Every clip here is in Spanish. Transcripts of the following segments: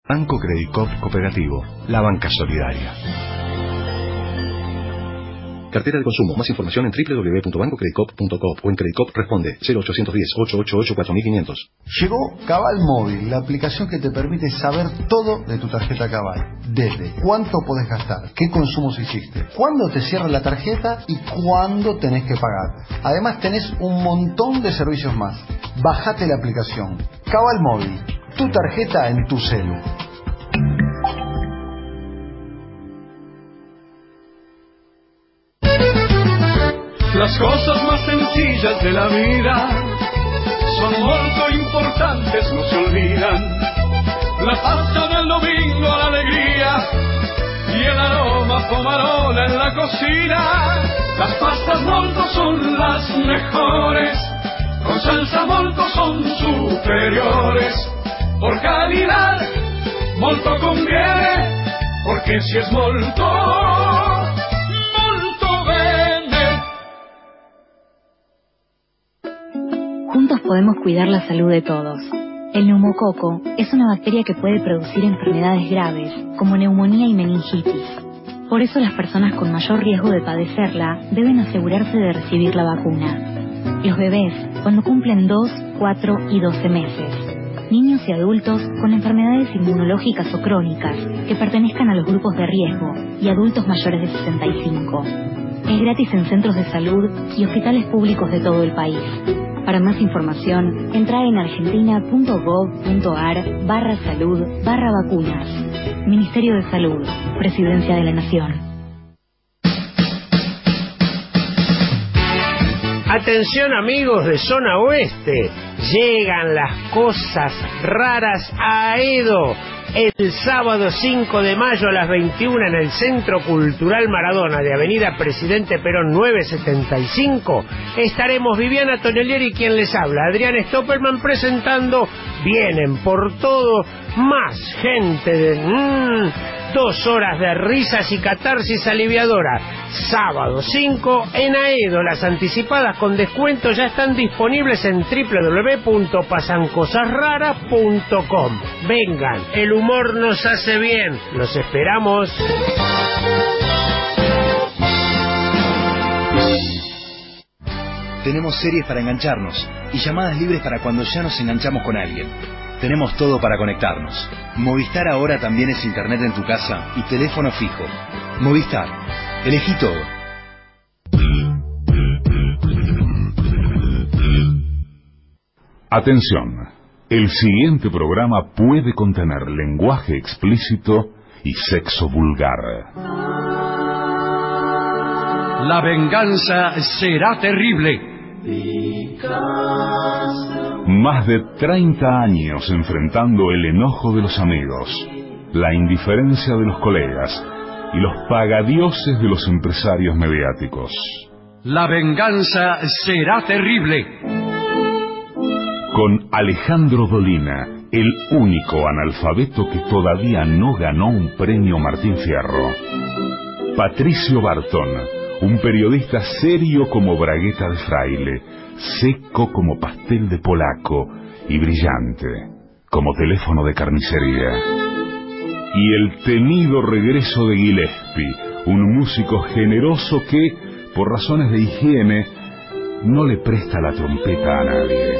Banco Credit Coop Cooperativo, la banca solidaria. Cartera de consumo. Más información en www.bancocreditcoop.coop o en Credit Coop responde 0810-888-4500. Llegó Cabal Móvil, la aplicación que te permite saber todo de tu tarjeta Cabal. Desde cuánto podés gastar, qué consumos hiciste, cuándo te cierra la tarjeta y cuándo tenés que pagar. Además tenés un montón de servicios más. Bajate la aplicación. Cabal Móvil, tu tarjeta en tu celu. Las cosas más sencillas de la vida son muy importantes, no se olvidan. La pasta del domingo, la alegría y el aroma pomarola en la cocina. Las pastas molto son las mejores, con salsa molto son superiores. Por calidad, molto conviene, porque si es molto, molto bene. Juntos podemos cuidar la salud de todos. El neumococo es una bacteria que puede producir enfermedades graves, como neumonía y meningitis. Por eso las personas con mayor riesgo de padecerla deben asegurarse de recibir la vacuna. Los bebés, cuando cumplen 2, 4 y 12 meses. Niños y adultos con enfermedades inmunológicas o crónicas que pertenezcan a los grupos de riesgo y adultos mayores de 65. Es gratis en centros de salud y hospitales públicos de todo el país. Para más información, entra en argentina.gov.ar/salud/vacunas. Ministerio de Salud, Presidencia de la Nación. Atención amigos de Zona Oeste, llegan las cosas raras a Aedo. El sábado 5 de mayo a las 21 en el Centro Cultural Maradona de Avenida Presidente Perón 975 estaremos Viviana Tonellieri, quien les habla, Adrián Stoppelman, presentando Vienen por Todo, más gente de 2 horas de risas y catarsis aliviadora. Sábado 5 en Aedo. Las anticipadas con descuento ya están disponibles en www.pasancosasraras.com. Vengan, el humor nos hace bien. Los esperamos. Tenemos series para engancharnos y llamadas libres para cuando ya nos enganchamos con alguien. Tenemos todo para conectarnos. Movistar ahora también es internet en tu casa y teléfono fijo. Movistar. Elegí todo. Atención. El siguiente programa puede contener lenguaje explícito y sexo vulgar. La venganza será terrible. Más de 30 años enfrentando el enojo de los amigos, la indiferencia de los colegas y los pagadioses de los empresarios mediáticos. La venganza será terrible. Con Alejandro Dolina, el único analfabeto que todavía no ganó un premio Martín Fierro. Patricio Barton, un periodista serio como bragueta de fraile, seco como pastel de polaco y brillante como teléfono de carnicería. Y el temido regreso de Gillespie, un músico generoso que, por razones de higiene, no le presta la trompeta a nadie.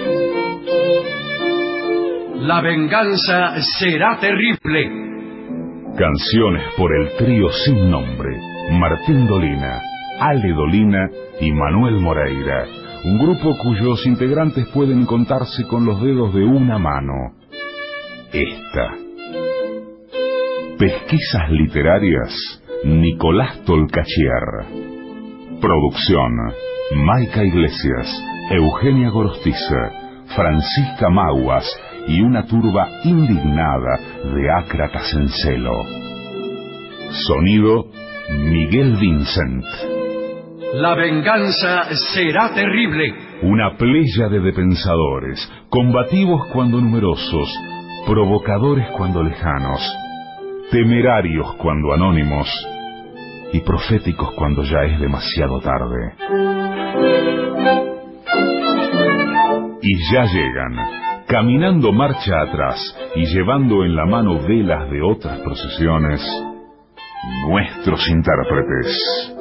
La venganza será terrible. Canciones por el trío sin nombre, Martín Dolina, Ale Dolina y Manuel Moreira, un grupo cuyos integrantes pueden contarse con los dedos de una mano. Esta. Pesquisas literarias, Nicolás Tolcachier. Producción, Maica Iglesias, Eugenia Gorostiza, Francisca Maguas y una turba indignada de ácratas en celo. Sonido, Miguel Vincent. La venganza será terrible. Una pléyade de pensadores, combativos cuando numerosos, provocadores cuando lejanos, temerarios cuando anónimos y proféticos cuando ya es demasiado tarde. Y ya llegan caminando marcha atrás y llevando en la mano velas de otras procesiones, nuestros intérpretes.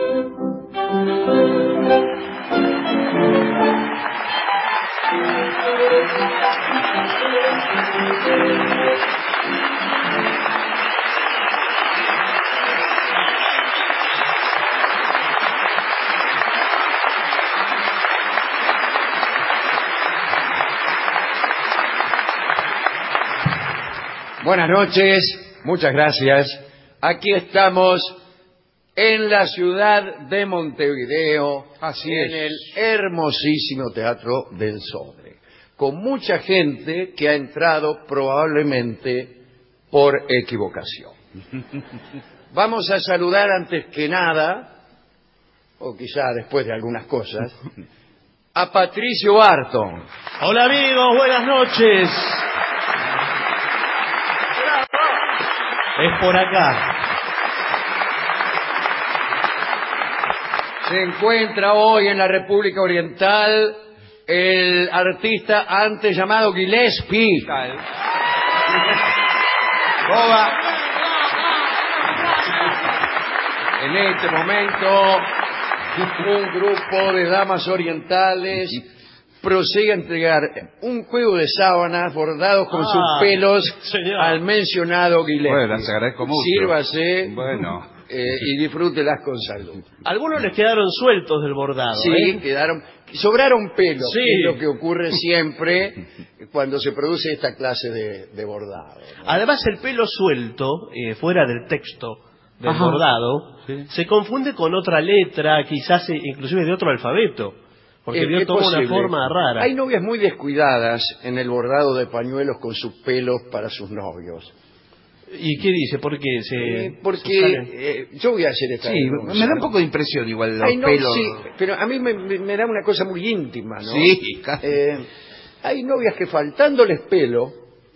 Buenas noches, muchas gracias. Aquí estamos en la ciudad de Montevideo, en el hermosísimo Teatro del Sodre, con mucha gente que ha entrado probablemente por equivocación. Vamos a saludar antes que nada, o quizá después de algunas cosas, a Patricio Barton. Hola amigos, buenas noches. Es por acá. Se encuentra hoy en la República Oriental el artista antes llamado Gillespie. Boba. En este momento, un grupo de damas orientales prosigue a entregar un juego de sábanas bordados con sus pelos al mencionado Gillespie. Bueno, les agradezco mucho. Sírvase bueno. Y disfrútelas con salud. Algunos les quedaron sueltos del bordado. Sí, sobraron pelos, sí. que es lo que ocurre siempre cuando se produce esta clase de bordado, ¿no? Además, el pelo suelto, fuera del texto del bordado, se confunde con otra letra, quizás inclusive de otro alfabeto. Porque toma una forma rara. Hay novias muy descuidadas en el bordado de pañuelos con sus pelos para sus novios. ¿Y qué dice? ¿Por qué? Porque yo voy a hacer esta denuncia, me da un poco de impresión igual los no, pelos. Sí, pero a mí me da una cosa muy íntima, ¿no? Sí, casi. Hay novias que faltándoles pelo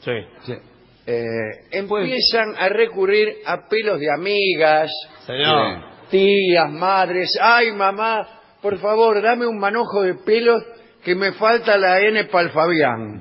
empiezan a recurrir a pelos de amigas, tías, madres. Ay, mamá, por favor, dame un manojo de pelos que me falta la N para el Fabián.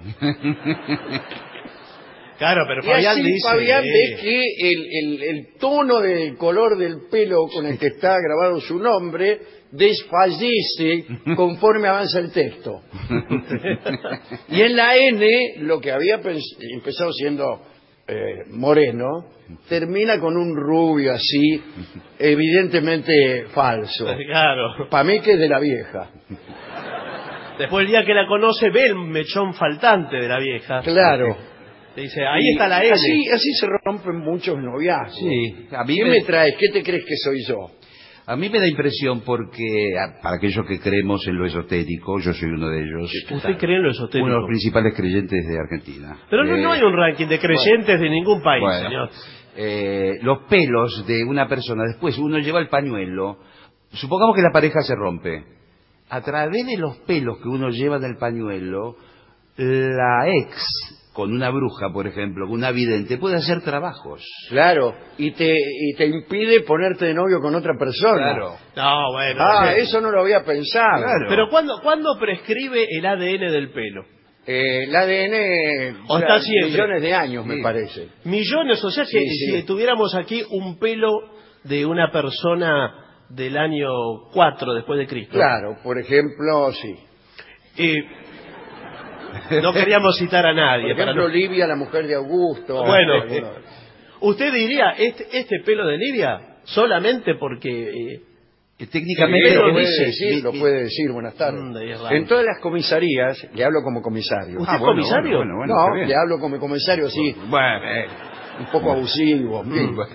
Claro, pero y Fabián así dice... Fabián ve que el tono del color del pelo con el que está grabado su nombre desfallece conforme avanza el texto. Y en la N, lo que había empezado siendo moreno, termina con un rubio así, evidentemente falso. Claro. Para mí que es de la vieja. Después el día que la conoce ve el mechón faltante de la vieja. Claro. Le dice, ahí está la N. Así se rompen muchos noviazgos. Sí, a mí ¿Qué me traes? ¿Qué te crees que soy yo? A mí me da impresión porque, para aquellos que creemos en lo esotérico, yo soy uno de ellos. ¿Usted cree en lo esotérico? Uno de los principales creyentes de Argentina. Pero no hay un ranking de creyentes de ningún país, bueno, señor. Los pelos de una persona, después uno lleva el pañuelo, supongamos que la pareja se rompe. A través de los pelos que uno lleva del pañuelo, la ex, con una bruja, por ejemplo, con una vidente, puede hacer trabajos. Claro, y te impide ponerte de novio con otra persona. Claro. No, bueno. Eso no lo había pensado. Claro. Pero ¿cuándo prescribe el ADN del pelo? El ADN ¿O está siempre? Millones de años, me parece. Millones, o sea que si tuviéramos aquí un pelo de una persona del año 4 después de Cristo. Claro, por ejemplo, sí. No queríamos citar a nadie. Por ejemplo, Livia, la mujer de Augusto. Bueno, usted diría, este pelo de Livia, solamente porque... técnicamente lo puede decir, buenas tardes. En todas las comisarías, le hablo como comisario. ¿Usted es comisario? No, le hablo como comisario, sí. Un poco abusivo.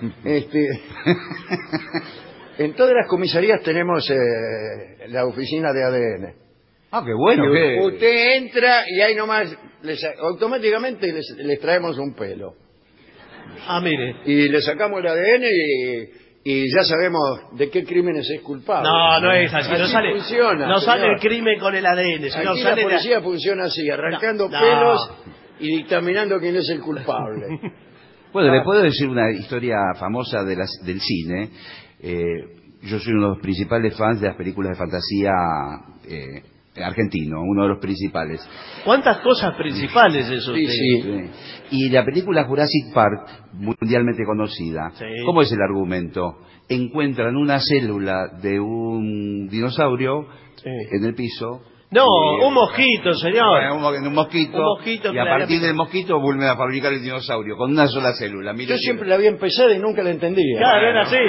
En todas las comisarías tenemos la oficina de ADN. Ah, qué bueno. Usted entra y ahí nomás, automáticamente les traemos un pelo. Ah, mire. Y le sacamos el ADN y ya sabemos de qué crímenes es culpable. No es así. No sale, funciona, no sale el crimen con el ADN. Sino Aquí sale la policía funciona así, arrancando pelos y dictaminando quién es el culpable. Bueno, le puedo decir una historia famosa del cine. Yo soy uno de los principales fans de las películas de fantasía argentino, uno de los principales. ¿Cuántas cosas principales eso? Sí, sí. Y la película Jurassic Park, mundialmente conocida, Sí. ¿cómo es el argumento? Encuentran una célula de un dinosaurio en el piso. No, un mosquito, señor. Un mosquito. Un mosquito y a partir del mosquito vuelven a fabricar el dinosaurio con una sola célula. Mire, yo siempre la había empezado y nunca la entendía. Claro, era así.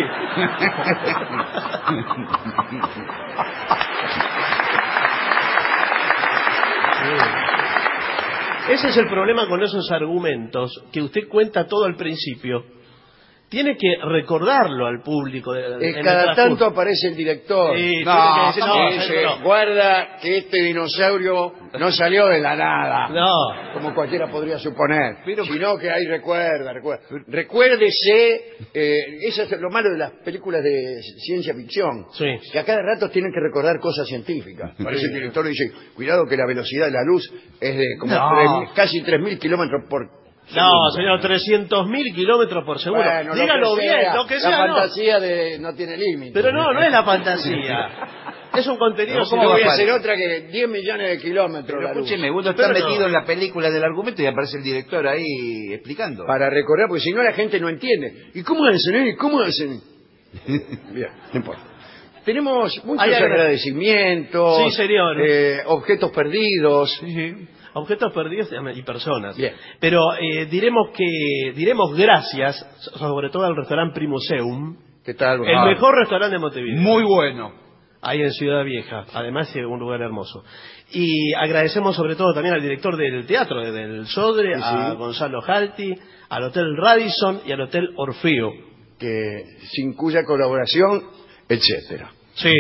Ese es el problema con esos argumentos, que usted cuenta todo al principio. Tiene que recordarlo al público. Cada tanto aparece el director. Sí, dice, guarda que este dinosaurio no salió de la nada. No. Como cualquiera podría suponer. Sino que ahí recuérdese, eso es lo malo de las películas de ciencia ficción. Sí. Que a cada rato tienen que recordar cosas científicas. Parece el director y dice, cuidado que la velocidad de la luz es de como casi 3.000 kilómetros por... No, señor, 300.000 kilómetros por segundo. Bueno, dígalo bien, lo que sea. La fantasía no tiene límite. Pero no es la fantasía. Es un contenido... ¿Cómo voy a hacer otra que 10 millones de kilómetros? Pero escúcheme, uno está metido en la película del argumento y aparece el director ahí explicando. Para recordar, porque si no la gente no entiende. ¿Y cómo hacen? ¿Cómo hacen? Bien, no importa. Tenemos muchos agradecimientos. Sí, señor. Objetos perdidos. Sí. Objetos perdidos y personas. Bien. Pero diremos gracias, sobre todo al restaurante Primuseum. ¿Qué tal? El mejor restaurante de Montevideo. Muy bueno. Ahí en Ciudad Vieja. Además es un lugar hermoso. Y agradecemos sobre todo también al director del teatro, del Sodre, a Gonzalo Jalti, al Hotel Radisson y al Hotel Orfeo. Que sin cuya colaboración, etcétera. Sí.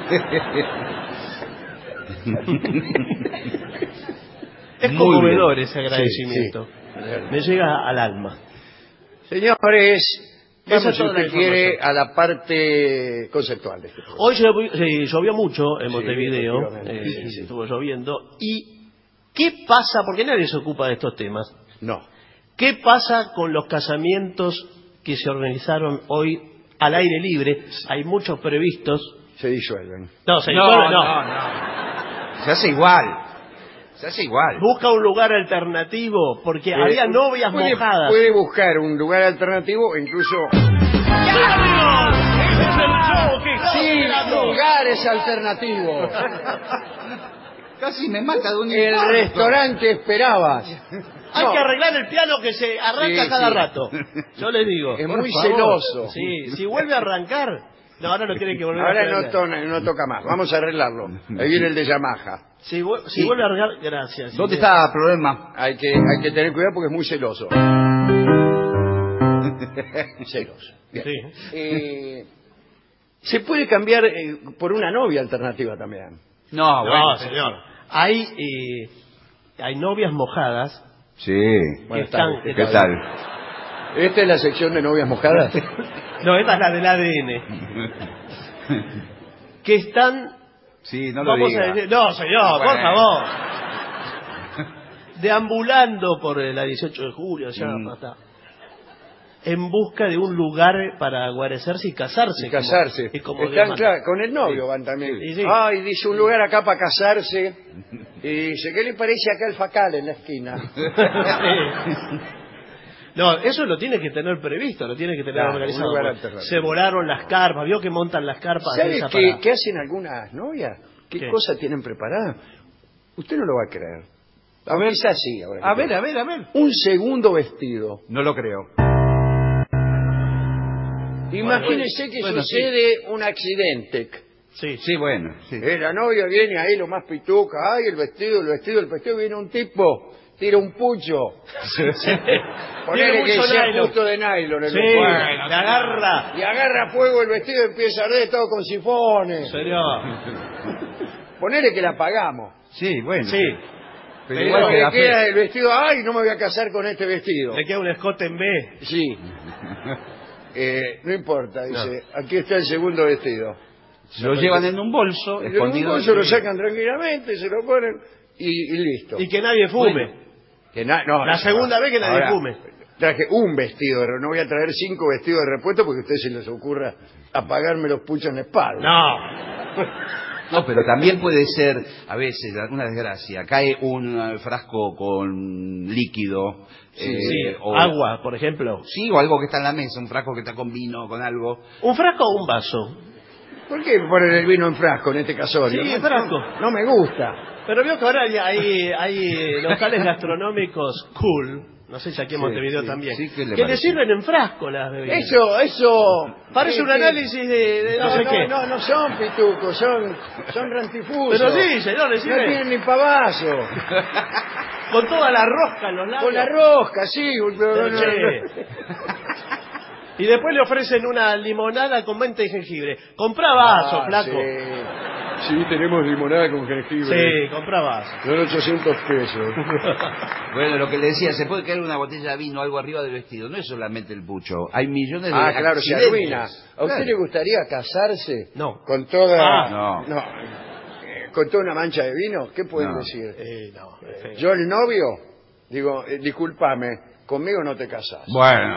Es conmovedor ese agradecimiento. Me llega al alma. Señores, vamos, si usted quiere, a la parte conceptual de este programa. Hoy llovió mucho en Montevideo, estuvo lloviendo. ¿Y qué pasa? Porque nadie se ocupa de estos temas. No. ¿Qué pasa con los casamientos que se organizaron hoy al aire libre? Hay muchos previstos. Se disuelven. No, se disuelven, no. Se hace igual. Se hace igual. Busca un lugar alternativo, porque había novias mojadas. Puede buscar un lugar alternativo, incluso... Sí, lugares alternativos. Casi me mata de un El infarto. restaurante Esperabas. Hay que arreglar el piano que se arranca cada rato. Yo les digo. Es muy celoso. Sí, si vuelve a arrancar... No, ahora no tiene que volver ahora a arreglar. no toca más. Vamos a arreglarlo. Ahí viene el de Yamaha. Si vuelve a arreglar, gracias. ¿Dónde está el problema? Hay que tener cuidado porque es muy celoso. Celoso. Sí. Se puede cambiar por una novia alternativa también. No, bueno, señor. Hay novias mojadas. Sí. Buenas ¿Qué tal? ¿Esta es la sección de novias mojadas? No, esta es la del ADN. Que están... Sí, no lo diga. No, señor, por favor. Deambulando por la 18 de julio, ya está. En busca de un lugar para guarecerse y casarse. Están, claro, con el novio van también. Sí. Ay, dice un lugar acá para casarse. Y dice, ¿qué le parece acá el facal en la esquina? No, eso lo tiene que tener previsto, lo tiene que tener organizado. Se volaron las carpas, vio que montan las carpas. ¿Sabe qué hacen algunas novias? ¿Qué cosa tienen preparada? Usted no lo va a creer. A ver, quizás sí. A ver. Un segundo vestido. No lo creo. Imagínese que sucede un accidente. Sí, bueno. Sí. La novia viene ahí lo más pituca. Ay, el vestido. Viene un tipo, tira un pucho. Ponele que sea justo de nylon. Bueno, le agarra. Y agarra fuego el vestido y empieza a arder todo con sifones. Señor. Ponele que la pagamos. Sí, bueno. Sí. Pero igual que le queda el vestido. Ay, no me voy a casar con este vestido. Le queda un escote en B. Sí. No importa, dice. Aquí está el segundo vestido. Lo llevan en un bolso. En un bolso lo sacan tranquilamente, se lo ponen y listo. Y que nadie fume. Bueno, la segunda vez que nadie fume. Traje un vestido, no voy a traer 5 vestidos de repuesto porque a ustedes se les ocurra apagarme los puchos en la espalda. No. No, pero también puede ser, a veces, una desgracia. Cae un frasco con líquido. O agua, por ejemplo. Sí, o algo que está en la mesa, un frasco que está con vino, con algo. ¿Un frasco o un vaso? ¿Por qué poner el vino en frasco en este casorio? Sí, en frasco. No me gusta. Pero veo que ahora hay locales gastronómicos cool. No sé si aquí en Montevideo también. Sí, que le sirven en frasco las bebidas. Eso. Parece un análisis de no sé qué. No son pitucos, son rantifusos. Pero sí, señor, le No sirve. tienen ni pavazo. Con toda la rosca en los labios. Con la rosca, sí. Y después le ofrecen una limonada con menta y jengibre. Comprá vaso, flaco. Sí, tenemos limonada con jengibre. Sí, comprá vaso. Son 800 pesos. Bueno, lo que le decía, se puede caer una botella de vino, algo arriba del vestido. No es solamente el pucho. Hay millones de claro, se accidentes. arruina. ¿A usted le gustaría casarse? No. Con toda... No. ¿Con toda una mancha de vino? ¿Qué pueden decir? No. Yo el novio, digo, discúlpame, conmigo no te casas. Bueno.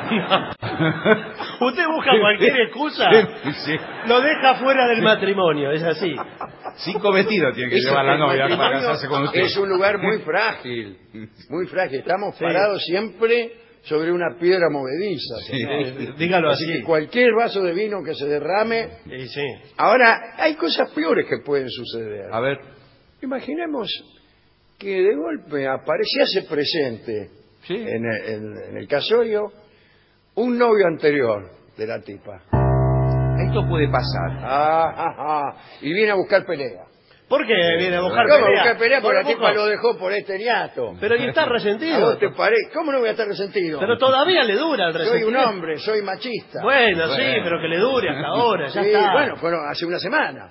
Usted busca cualquier excusa, Sí. lo deja fuera del matrimonio, es así. 5 vestidos tiene que llevar la novia para casarse con usted. Es un lugar muy frágil, muy frágil. Estamos parados siempre sobre una piedra movediza. Dígalo Así así. que cualquier vaso de vino que se derrame... Sí. Ahora, hay cosas peores que pueden suceder. A ver. Imaginemos que de golpe apareciese presente en el casorio un novio anterior de la tipa. Esto puede pasar. Y viene a buscar pelea. ¿Por qué viene a buscar ¿Cómo pelea? buscar pelea? Porque la ¿Cómo? tipa lo dejó por este ñato. Pero y está ¿A resentido. vos te parece? ¿Cómo no voy a estar resentido? Pero todavía le dura el Soy resentimiento. un hombre, soy machista. Bueno, sí, pero que le dure hasta ahora, ya Sí, está. bueno, fueron hace una semana.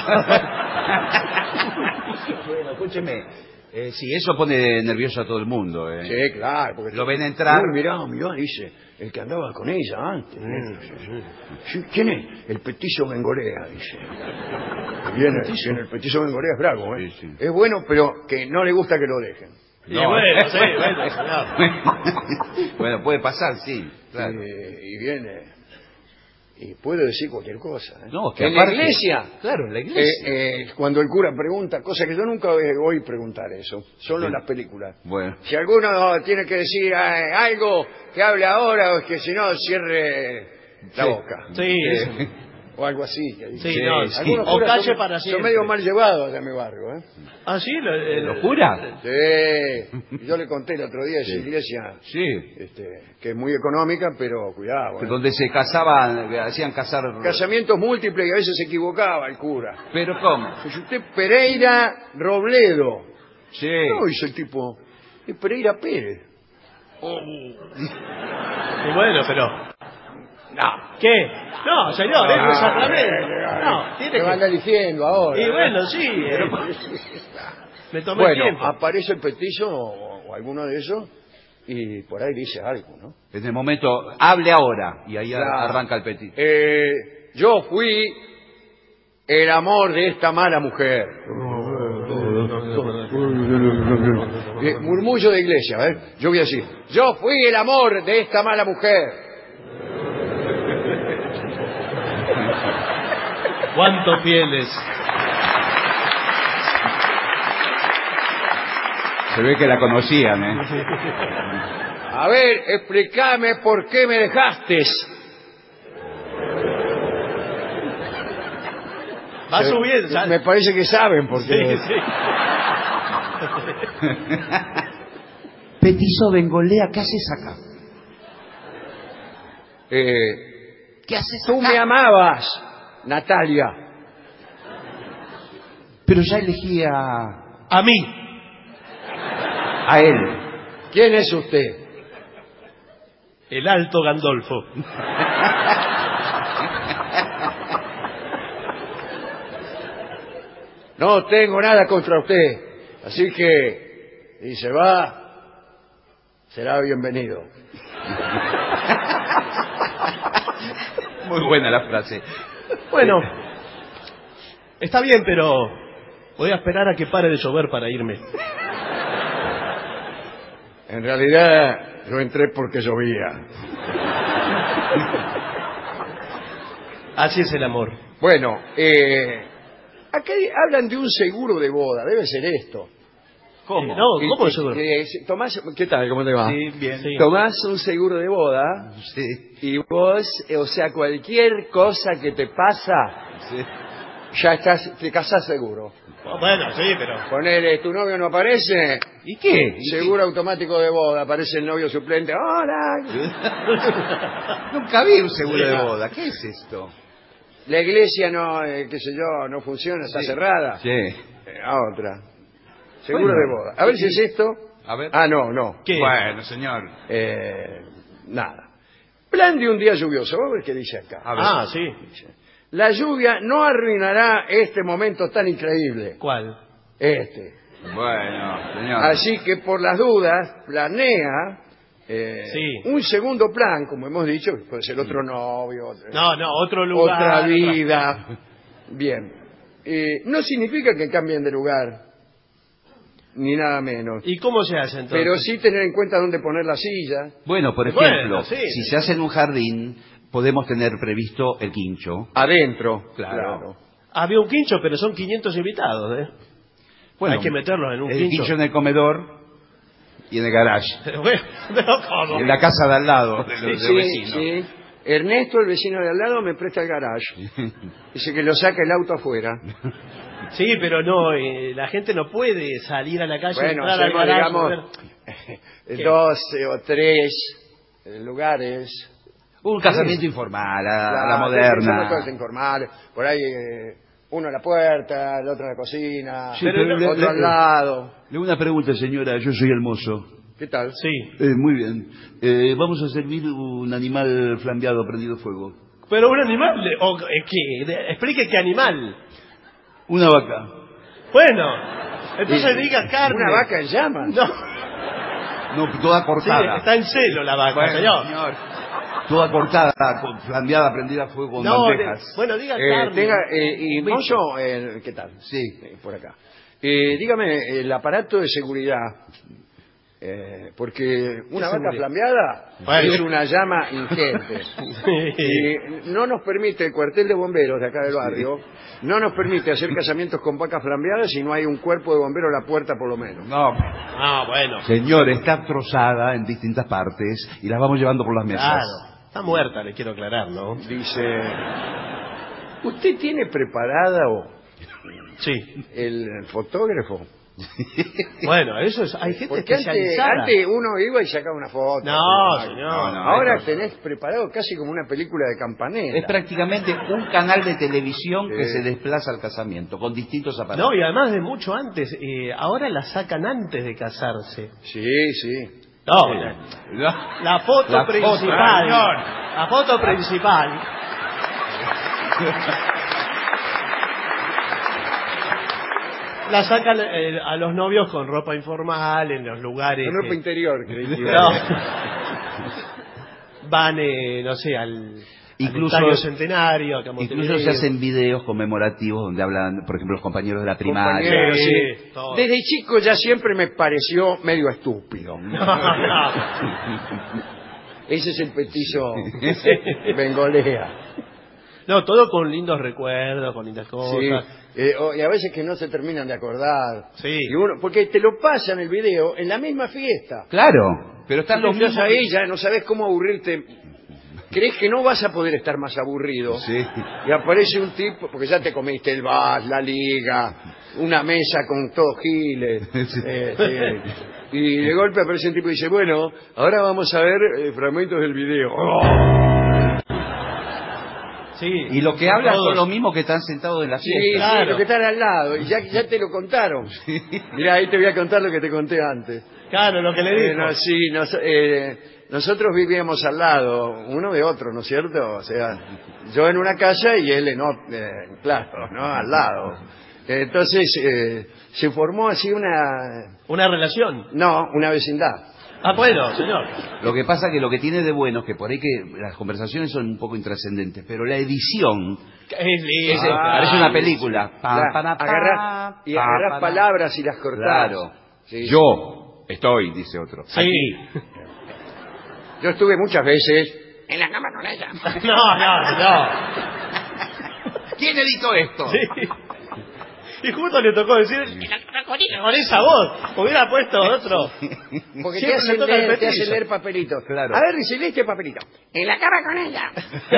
Bueno, escúcheme. Sí, eso pone nervioso a todo el mundo. Sí, claro. Porque lo ven entrar. Mirá, dice, el que andaba con ella antes. Sí, ¿quién es? El petizo Bengorea, dice. Viene el petizo Bengorea, es bravo, ¿eh? Sí. Es bueno, pero que no le gusta que lo dejen. Bueno, sí, claro. Bueno, puede pasar, sí. Claro. Y viene... Y puede decir cualquier cosa. No, que en aparte, la iglesia. Claro, en la iglesia. Cuando el cura pregunta, cosa que yo nunca oí preguntar eso, solo en las películas. Bueno. Si alguno tiene que decir algo, que hable ahora, o que si no, cierre la boca. Sí. O algo así. Que dice. Sí, no. Algunos O curas calle para son siempre. medio mal llevados allá en mi barrio. ¿Ah, sí? ¿Lo jura? Sí. Yo le conté el otro día esa iglesia, Sí. que es muy económica, pero cuidado. Donde se casaban, hacían casar... Casamientos múltiples y a veces se equivocaba el cura. ¿Pero cómo? Pues usted Pereira Robledo. Sí. No, dice el tipo. Es Pereira Pérez. Y bueno, pero... No. ¿Qué? No, señor, es un sacramento. No, tiene Me que... van diciendo ahora. Y bueno, sí. Me tomé el tiempo. Aparece el petizo o alguno de esos y por ahí dice algo, ¿no? En el momento, hable ahora. Y ahí Claro. arranca el petit. Yo fui el amor de esta mala mujer. Murmullo de iglesia, a ver. Yo voy a decir, yo fui el amor de esta mala mujer. ¿Cuántos fieles? Se ve que la conocían, A ver, explícame por qué me dejaste. Va subiendo. ¿sabes? Me parece que saben por qué. Sí. Petizo Bengolea, ¿qué haces acá? ¿Qué haces Tú me amabas, Natalia. Pero ya elegí A mí. a él. ¿Quién es usted? El Alto Gandolfo. No tengo nada contra usted. Así que, si se va, será bienvenido. Muy buena la frase. Bueno, está bien, pero voy a esperar a que pare de llover para irme. En realidad, yo entré porque llovía. Así es el amor. Bueno, Acá hablan de un seguro de boda, debe ser esto. ¿Cómo? No, ¿cómo el seguro? Tomás, ¿qué tal? ¿Cómo te va? Sí, bien. Sí. Tomás un seguro de boda y vos, o sea, cualquier cosa que te pasa, ya te casás seguro. Oh, bueno, sí, pero... Ponele, tu novio no aparece. ¿Y qué? Seguro automático de boda, aparece el novio suplente. ¡Hola! Nunca vi un seguro de boda. ¿Qué es esto? La iglesia no, qué sé yo, no funciona, está cerrada. Sí. A otra. Seguro de boda. A ver si es esto. A ver. Ah, no. ¿Qué? Bueno, señor. Nada. Plan de un día lluvioso. Vamos a ver qué dice acá. Ah, sí. La lluvia no arruinará este momento tan increíble. ¿Cuál? Bueno, señor. Así que por las dudas, planea un segundo plan, como hemos dicho, puede ser otro novio. Otro lugar. Otra vida. Bien. No significa que cambien de lugar, ni nada menos. ¿Y cómo se hace entonces? Pero sí tener en cuenta dónde poner la silla. Bueno, por ejemplo, si se hace en un jardín, podemos tener previsto el quincho. Adentro. Claro. Había un quincho, pero son 500 invitados, ¿eh? Bueno, hay que meterlos en un quincho. El quincho en el comedor y en el garage. Pero ¿cómo? En la casa de al lado del vecino. Sí. Ernesto, el vecino de al lado, me presta el garage. Dice que lo saca el auto afuera. Sí, pero no, la gente no puede salir a la calle y entrar al garage, digamos, 12 o 3 lugares. Un casamiento informal, a la moderna. Cosas informales. Por ahí uno en la puerta, el otro en la cocina, otro al lado. Le hago una pregunta, señora. Yo soy el mozo. ¿Qué tal? Sí. Muy bien. Vamos a servir un animal flambeado prendido fuego. ¿Pero un animal? ¿Qué? Explique qué animal. Una vaca. Bueno, entonces diga carne. ¿Una vaca en llamas? No, toda cortada. Sí, está en celo la vaca, señor. Toda cortada, flambeada, prendida a fuego con bandejas. Bueno, diga carne. Y Mozo, ¿qué tal? Sí. Por acá. Dígame, el aparato de seguridad. Porque una vaca flambeada es una llama ingente. Y no nos permite, el cuartel de bomberos de acá del barrio, no nos permite hacer casamientos con vacas flambeadas si no hay un cuerpo de bomberos a la puerta por lo menos. No. Bueno. Señor, está trozada en distintas partes y las vamos llevando por las mesas. Claro. Está muerta, le quiero aclarar, ¿no? Dice, ¿usted tiene preparado el fotógrafo? Bueno, eso es, hay gente porque especializada. Antes uno iba y sacaba una foto. No, señor. Ahora tenés preparado casi como una película de Campanella. Es prácticamente un canal de televisión que se desplaza al casamiento, con distintos aparatos. No, y además de mucho antes. Ahora la sacan antes de casarse. Sí. No, la foto principal. La foto principal. La sacan a los novios con ropa informal en los lugares. Con ropa interior, creí. Van, no sé, al Estadio Centenario. Incluso se hacen videos conmemorativos donde hablan, por ejemplo, los compañeros de la primaria. Desde chico ya siempre me pareció medio estúpido. Ese es el petizo bengolea. No, todo con lindos recuerdos, con lindas cosas. Y a veces que no se terminan de acordar. Sí. Y porque te lo pasan el video en la misma fiesta. Claro, pero están los mismos ahí, ya no sabes cómo aburrirte. Crees que no vas a poder estar más aburrido. Sí. Y aparece un tipo, porque ya te comiste el VAS, la liga, una mesa con todos giles. Y de golpe aparece un tipo y dice, bueno, ahora vamos a ver fragmentos del video. Sí, y lo que hablan son los mismos que están sentados en la fiesta. Sí, claro. Los que están al lado. Y ya te lo contaron. Mirá, ahí te voy a contar lo que te conté antes. Claro, lo que le dijo. Nosotros vivíamos al lado, uno de otro, ¿no es cierto? O sea, yo en una casa y él en otra, claro, ¿no? Al lado. Entonces, se formó así ¿Una relación? No, una vecindad. Bueno, señor. Lo que pasa que lo que tiene de bueno es que por ahí que las conversaciones son un poco intrascendentes, pero la edición parece una película. Agarrás palabras y las cortás. Claro. Sí. Yo estoy, dice otro. Sí. Aquí. Yo estuve muchas veces en la cama con ella. No. ¿Quién editó esto? Sí. Y justo le tocó decir, con esa voz, hubiera puesto otro. Porque Siempre le toca el te hace petizo. leer papelitos. Claro. A ver, dice, lee este papelito. En la cama con ella.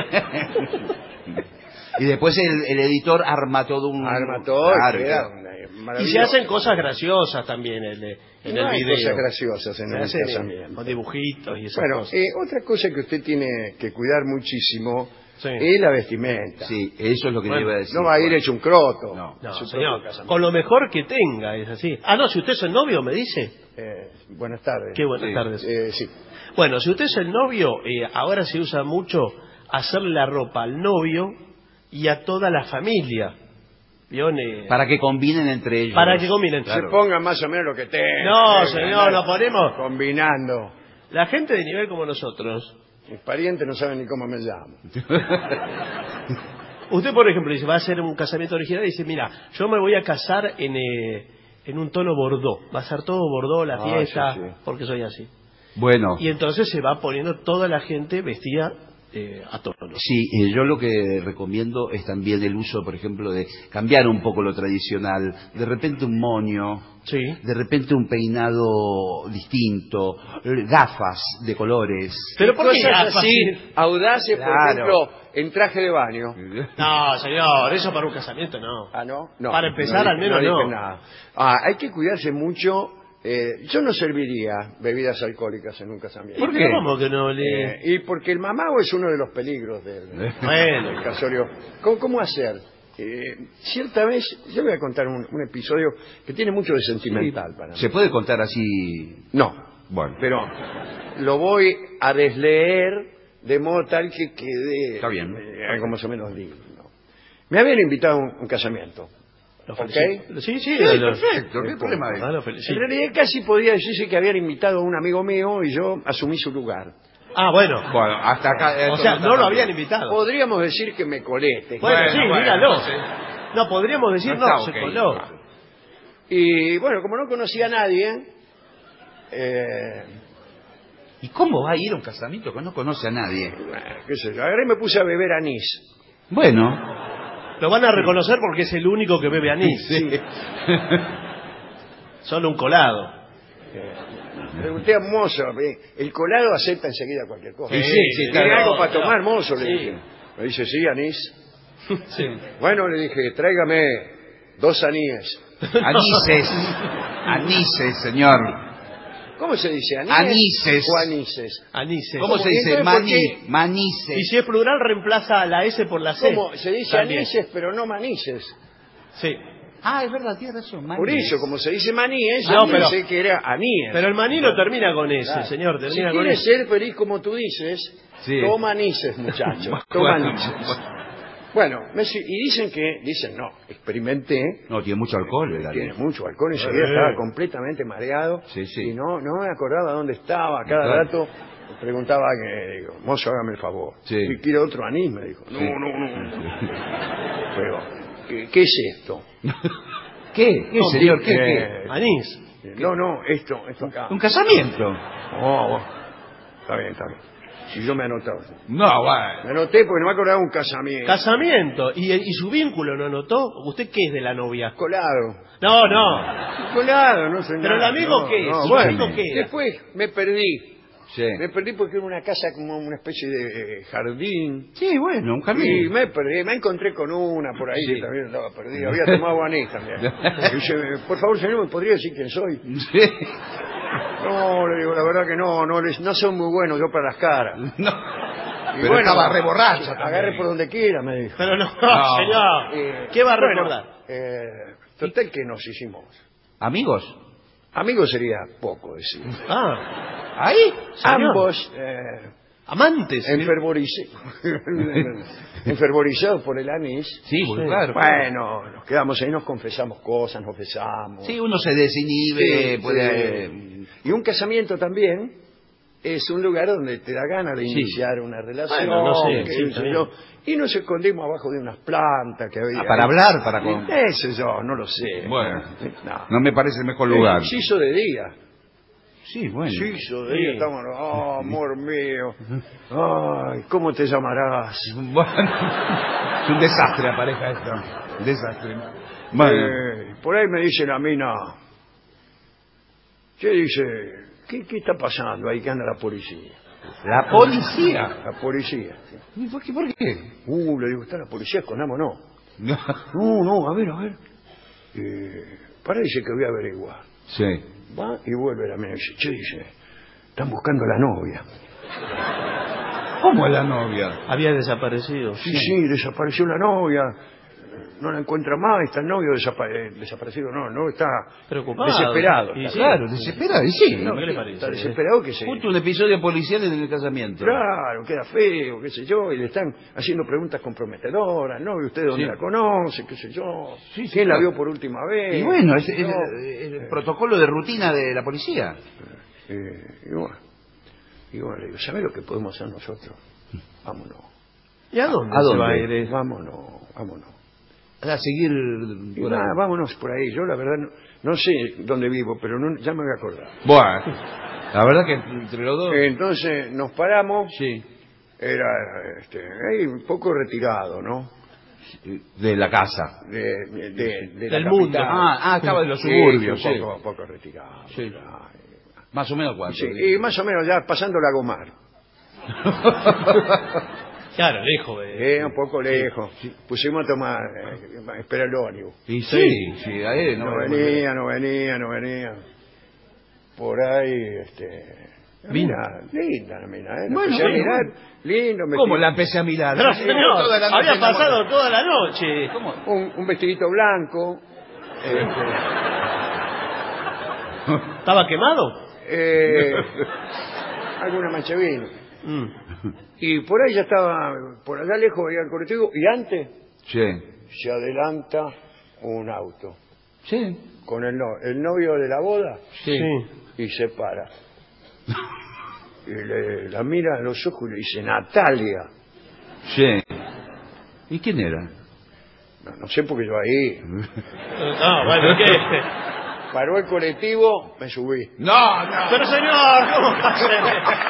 Y después el editor arma todo un... Arma todo. Claro, queda claro. Y maravilloso. se hacen cosas graciosas también en No el hay video. cosas graciosas en Se un hacen casamiento. con dibujitos y esas Bueno, cosas. otra cosa que usted tiene que cuidar muchísimo Sí. es la vestimenta. Sí, eso es lo que Bueno, le iba a decir. No va a ir hecho un croto. No. No, Su señor, propio casamiento. con lo mejor que tenga, es así. Ah, no, si usted es el novio, me dice. Buenas tardes. Qué buenas Sí. tardes. Sí. Bueno, si usted es el novio, ahora se usa mucho hacerle la ropa al novio y a toda la familia. ¿Vio? Para que combinen entre ellos. Para que combinen. Claro. Se pongan más o menos lo que tengan. No, señor, nos ponemos... Combinando. La gente de nivel como nosotros. Mis parientes no saben ni cómo me llamo. Usted, por ejemplo, dice, va a hacer un casamiento original y dice, mira, yo me voy a casar en un tono bordó. Va a ser todo bordó la fiesta, sí, sí. porque soy así. Bueno. Y entonces se va poniendo toda la gente vestida a tono. Sí, yo lo que recomiendo es también el uso, por ejemplo, de cambiar un poco lo tradicional. De repente un moño, Sí. de repente un peinado distinto, gafas de colores. Pero ¿por qué Cosas gafas? así, audaces, por Claro. ejemplo, en traje de baño. No, señor, eso para un casamiento no. Ah, ¿no? No. Para empezar, al menos dije no. nada. Hay que cuidarse mucho. Yo no serviría bebidas alcohólicas en un casamiento. ¿Por qué? ¿Cómo que no le...? Y porque el mamago es uno de los peligros del Bueno. casorio. ¿Cómo hacer? Cierta vez, yo voy a contar un episodio que tiene mucho de sentimental para mí. ¿Se puede contar así? No, Bueno. pero lo voy a desleer de modo tal que quede Está bien. algo más o menos digno. Me habían invitado a un casamiento. Lo ¿Ok? felicito. Sí, Sí, lo- perfecto, ¿qué problema hay? Ah, lo En felicito. realidad casi podía decirse que habían invitado a un amigo mío y yo asumí su lugar. Ah, bueno. Bueno, hasta acá... O sea, no lo habían invitado. Podríamos decir que me colé. Bueno, sí, dígalo. sí. No, podríamos decir, No no, está se ok. coló. Y bueno, como no conocía a nadie, ¿Y cómo va a ir a un casamiento que no conoce a nadie? qué sé yo, agarré y me puse a beber anís. Bueno. Lo van a reconocer porque es el único que bebe anís. Sí. Solo un colado. Pregunté a un mozo, el colado acepta enseguida cualquier cosa. Sí, sí, ¿Tiene claro. algo para tomar, mozo? Le Sí. dije. Me dice, sí, anís. Sí. Bueno, le dije, tráigame 2 aníes. Anises. Anises, señor. ¿Cómo se dice? Anises. ¿O anises? Anises. ¿Cómo se dice? Entonces, ¿por Mani, qué? manises. Y si es plural, reemplaza la S por la C. ¿Cómo? Se dice También. anises, pero no manises. Sí. Ah, es verdad, tiene razón. Por eso, como se dice maníes, No, yo pero- pensé que era aníes. Pero el maní no termina con S, Claro. señor. Si Termina con quieres S. ser feliz como tú dices, Sí. toma anises, muchacho. Toma anises. Bueno, y dicen no, experimenté, No, tiene mucho alcohol. el tiene anís. mucho alcohol, enseguida estaba completamente mareado Sí, sí. y no me acordaba dónde estaba, cada Claro. rato preguntaba que, digo, mozo, hágame el favor, Sí. y quiere otro anís, me dijo, no, Sí. pero, ¿qué es esto? ¿Qué? ¿Qué, señor? ¿Qué? Anís. No, esto acá. ¿Un casamiento? Oh, está bien. Si yo me anotaba. No, bueno. Me anoté porque no me acordaba un casamiento. Casamiento. ¿Y su vínculo no anotó? ¿Usted qué es de la novia? Colado. No. Colado, no sé ¿Pero nada. el amigo no, qué es? no, ¿El bueno, amigo qué era? después me perdí. Sí. Me perdí porque era una casa como una especie de jardín. Sí, bueno, un Y jardín. me perdí, me encontré con una por ahí Sí. que también estaba perdida. Había tomado anís también. Y dice, por favor, señor, ¿me podría decir quién soy? Sí. No, le digo, la verdad que no son muy buenos yo para las caras. No. Y Pero estaba re borracha agarre también. por donde quiera, me dijo. Pero no, No. señor. ¿Qué va a Bueno, recordar? Total que nos hicimos. ¿Amigos? Amigos sería poco decir. ¿Ahí? Señor. Ambos Amantes. enfervorizados por el anís. Sí, bueno, claro. Bueno, nos quedamos ahí, nos confesamos cosas, nos besamos. Sí, uno se desinhibe, Sí, puede... sí. Y un casamiento también es un lugar donde te da ganas de Sí. iniciar una relación. Bueno, no sé, qué sí, sé también. yo. Y nos escondimos abajo de unas plantas que había. para ahí. hablar, para con... Qué sé yo, no lo sé. Bueno, No. no me parece el mejor lugar. Se hizo de día. Sí, bueno. Sí, de ahí estamos, amor mío. Ay, ¿cómo te llamarás? Bueno, es un desastre la pareja esta. Un desastre. Bueno. Por ahí me dice la mina, ¿qué dice? ¿Qué está pasando ahí que anda la policía? ¿La policía? La policía. ¿Y por qué? Le digo, está la policía, escondámonos. No, a ver. Parece que voy a averiguar. Sí. Va y vuelve la mina y dice, dice, están buscando a la novia. ¿Cómo la novia? Había desaparecido. Sí, desapareció la novia. No la encuentra más, está el novio desaparecido. No, está preocupado. Desesperado. Y sí, claro, desesperado. Y sí. ¿Qué le parece? Está desesperado que se... Justo un episodio policial en el casamiento. Claro, queda feo, qué sé yo, y le están haciendo preguntas comprometedoras, ¿no? ¿Y usted dónde la conoce? ¿Qué sé yo? ¿Quién la vio por última vez? Y bueno, es el protocolo de rutina de la policía. Y bueno, le digo, ¿sabés lo que podemos hacer nosotros? Vámonos. ¿Y a dónde? ¿A dónde? Se va a ir? Vámonos. A seguir por ahí. Vámonos por ahí. Yo la verdad no sé dónde vivo, pero ya me voy a acordar. Bueno, la verdad que entre los dos... Entonces nos paramos. Sí. Era ahí un poco retirado, ¿no? De la casa. De del la mundo. capital. Estaba en los suburbios. Sí, un poco retirado. Sí. Más o menos cuánto. Sí, y más o menos ya pasando Lagomar. Claro, lejos. Un poco lejos. Sí. Pusimos a tomar, esperar el ómnibus. Y sí, ahí no venía. Por ahí, Mina, linda la mina, ¿eh? Bueno, empecé a mirar, lindo. ¿Cómo la empecé a mirar? No, señor, había pasado toda la noche. ¿Cómo? Un vestidito blanco. ¿Estaba quemado? Alguna mancha de vino. Y por ahí ya estaba, por allá lejos veía el colectivo, y antes se adelanta un auto. Sí. Con el novio de la boda. Sí. Y se para. Y la mira a los ojos y le dice, Natalia. Sí. ¿Y quién era? No sé porque yo ahí. Bueno, ¿qué? Paró el colectivo, me subí. No. Pero señor, ¿cómo va a ser?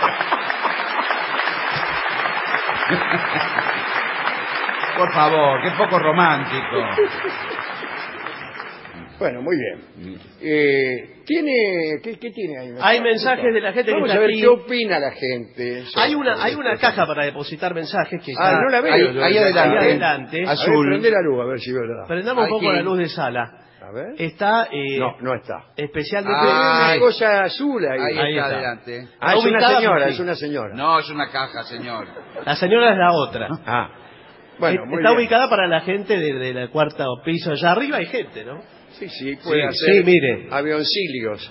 Por favor, qué poco romántico. Bueno, muy bien. ¿Qué tiene ahí? Hay mensajes de la gente Vamos que a está ver aquí. qué opina la gente. Hay una caja para depositar mensajes que está no la veo. Ahí adelante. A ver, Azul. prende la luz, a ver si es verdad. Prendamos un poco la luz de sala. A ver. Está... no está. Especialmente... Una cosa azul ahí. Ahí está adelante. Es una señora. No, es una caja, señor. La señora es la otra. Bueno, muy está bien. ubicada para la gente de la cuarta piso. Allá arriba hay gente, ¿no? Sí, puede hacer. Sí, mire. Avioncilios.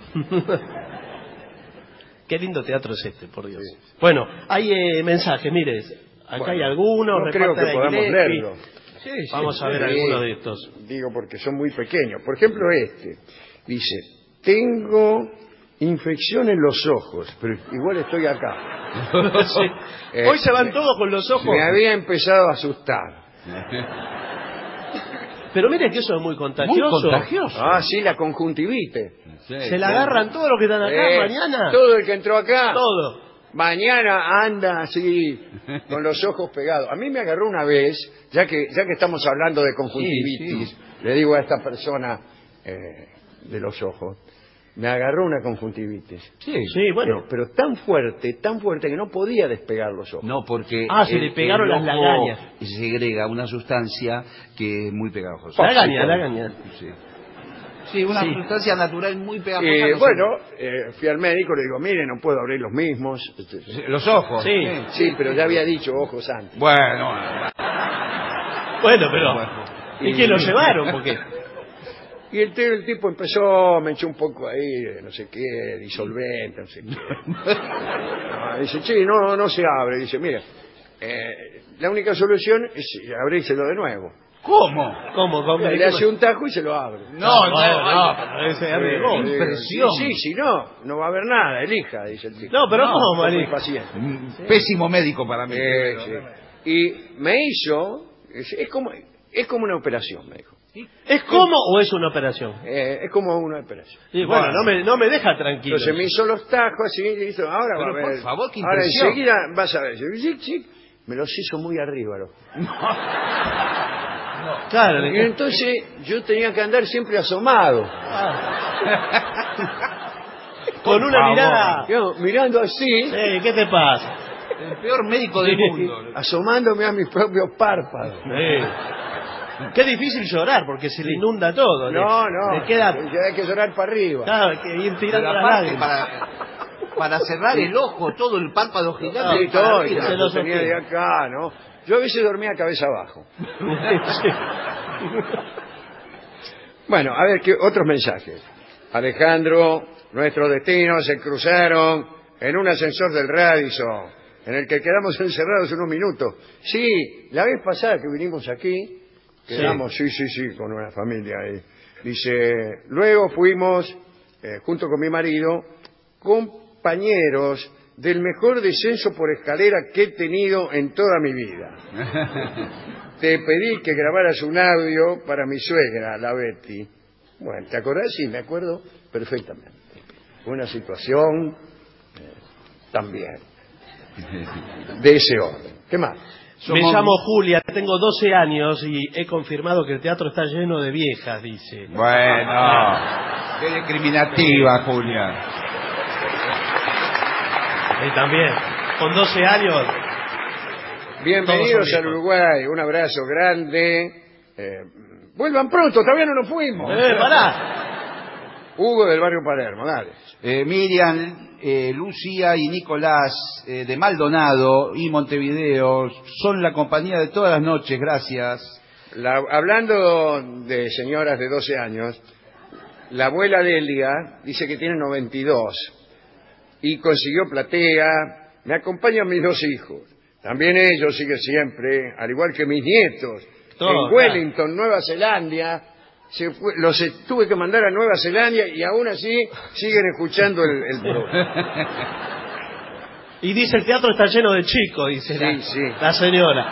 Qué lindo teatro es este, por Dios. Sí. Bueno, hay mensajes, mire. Acá hay algunos. No creo que podamos leerlo. Sí, vamos a ver algunos de estos. Digo porque son muy pequeños. Por ejemplo, dice, tengo infección en los ojos, pero igual estoy acá. Sí. Hoy se van todos con los ojos. Me había empezado a asustar. Pero miren que eso es muy contagioso. Muy contagioso. Sí, la conjuntivitis. Se la agarran todos los que están acá mañana. Todo el que entró acá. Todo. Mañana anda así, con los ojos pegados. A mí me agarró una vez, ya que estamos hablando de conjuntivitis, le digo a esta persona de los ojos, me agarró una conjuntivitis. Sí, bueno. Pero tan fuerte que no podía despegar los ojos. No, porque... se le pegaron las lagañas. Y se segrega una sustancia que es muy pegajosa. Lagaña. Sí, una sustancia natural muy pegajosa. Fui al médico, le digo, mire, no puedo abrir los mismos. Los ojos. Sí, pero ya había dicho ojos antes. Bueno, pero... ¿Y que lo llevaron? ¿Por qué? Y el tipo empezó, me echó un poco ahí, no sé qué, disolvente, no sé qué. Dice, no se abre. Dice, mira, la única solución es abrírselo de nuevo. ¿Cómo? Le hace un tajo y se lo abre. No. Impresión. Sí, no va a haber nada, elija, dice el tipo. No, pero ¿cómo? Muy paciente. Pésimo médico para mí. Sí. Y me hizo, es como una operación, me dijo. ¿Es como o es una operación? Es como una operación. Sí, bueno, no me deja tranquilo. Entonces me hizo los tajos así y dijo, ahora Pero va a ver. por favor, qué ahora impresión. enseguida vas a ver. Me los hizo muy arriba. Claro. Y entonces yo tenía que andar siempre asomado. Con una mirada. Yo, mirando así. ¿Qué te pasa? El peor médico del mundo. Asomándome a mis propios párpados. Qué difícil llorar porque se le inunda todo. No. Le queda... Ya hay que llorar para arriba. Claro, hay que ir tirando las lágrimas. Para cerrar el ojo, todo el párpado gigante. Sí, todo. se lo Tenía de acá, ¿no? Yo a veces dormía cabeza abajo. Bueno, a ver, otros mensajes. Alejandro, nuestros destinos se cruzaron en un ascensor del Radisson, en el que quedamos encerrados unos minutos. Sí, la vez pasada que vinimos aquí, quedamos, sí, con una familia ahí. Dice, luego fuimos, junto con mi marido, compañeros del mejor descenso por escalera que he tenido en toda mi vida. Te pedí que grabaras un audio para mi suegra, la Betty. Bueno, ¿te acordás? Sí, me acuerdo perfectamente. Una situación también de ese orden. ¿Qué más? Me llamo Julia, tengo 12 años y he confirmado que el teatro está lleno de viejas, dice. Bueno, qué discriminativa, Julia. Y también, con 12 años. Bienvenidos al Uruguay, un abrazo grande. Vuelvan pronto, todavía no nos fuimos. Pará. Hugo del barrio Palermo, dale. Miriam, Lucía y Nicolás de Maldonado y Montevideo son la compañía de todas las noches, gracias. Hablando de señoras de 12 años, la abuela Delia dice que tiene 92 y consiguió platea. Me acompañan mis 2 hijos. También ellos siguen siempre, al igual que mis nietos, en Wellington, Nueva Zelanda. Los tuve que mandar a Nueva Zelanda y aún así siguen escuchando el programa. Y dice, el teatro está lleno de chicos, dice la señora.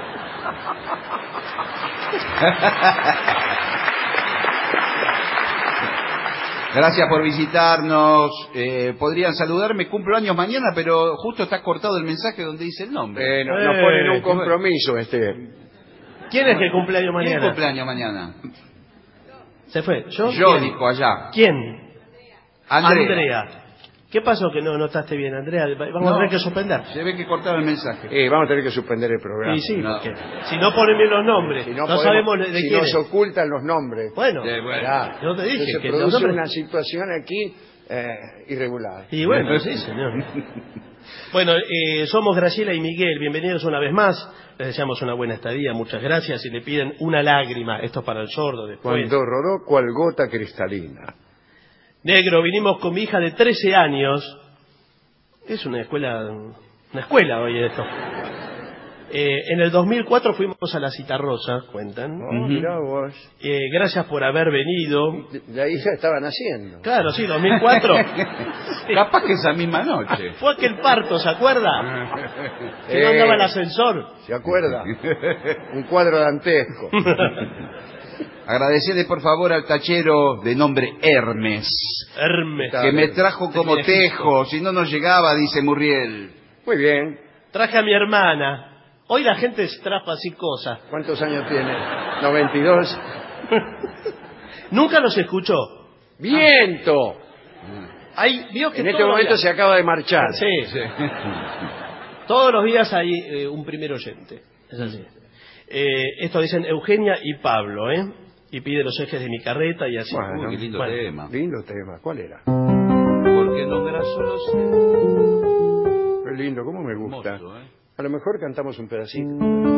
Gracias por visitarnos. Podrían saludarme, cumplo años mañana, pero justo está cortado el mensaje donde dice el nombre. Nos ponen un compromiso. ¿Quién es que cumple años mañana? ¿Quién cumple años mañana? ¿Se fue? Yo, dijo allá. ¿Quién? Andrea. ¿Qué pasó que no notaste bien, Andrea? Vamos a tener que suspender. Se ve que cortaron el mensaje. Vamos a tener que suspender el programa. Sí, porque si no ponen bien los nombres, si no sabemos de si quién nos ocultan los nombres. Bueno, yo te dije se que produce los nombres... una situación aquí irregular. Y bueno, sí, señor. Bueno, somos Graciela y Miguel, bienvenidos una vez más. Les deseamos una buena estadía, muchas gracias. Y le piden una lágrima, esto es para el sordo después. Cuando rodó cual gota cristalina. Negro, vinimos con mi hija de 13 años. Es una escuela hoy esto. En el 2004 fuimos a la Citarrosa, cuentan. Mirá vos. Gracias por haber venido. La hija estaba naciendo. Claro, sí, 2004. Capaz que esa misma noche. Fue aquel parto, ¿se acuerda? Que no andaba el ascensor. ¿Se acuerda? Un cuadro dantesco. Agradecerle por favor al tachero de nombre Hermes. Que me trajo como tejo, si no nos llegaba, dice Murriel. Muy bien. Traje a mi hermana. Hoy la gente trajo así cosas. ¿Cuántos años tiene? 92. Nunca nos escuchó. ¡Viento! ¿Vio que en este momento se acaba de marchar. Sí. Todos los días hay un primer oyente. Es así. Esto dicen Eugenia y Pablo, y pide los ejes de mi carreta y así. Bueno, qué lindo tema. Lindo tema. ¿Cuál era? Porque no solo Qué lindo, cómo me gusta. Hermoso, A lo mejor cantamos un pedacito.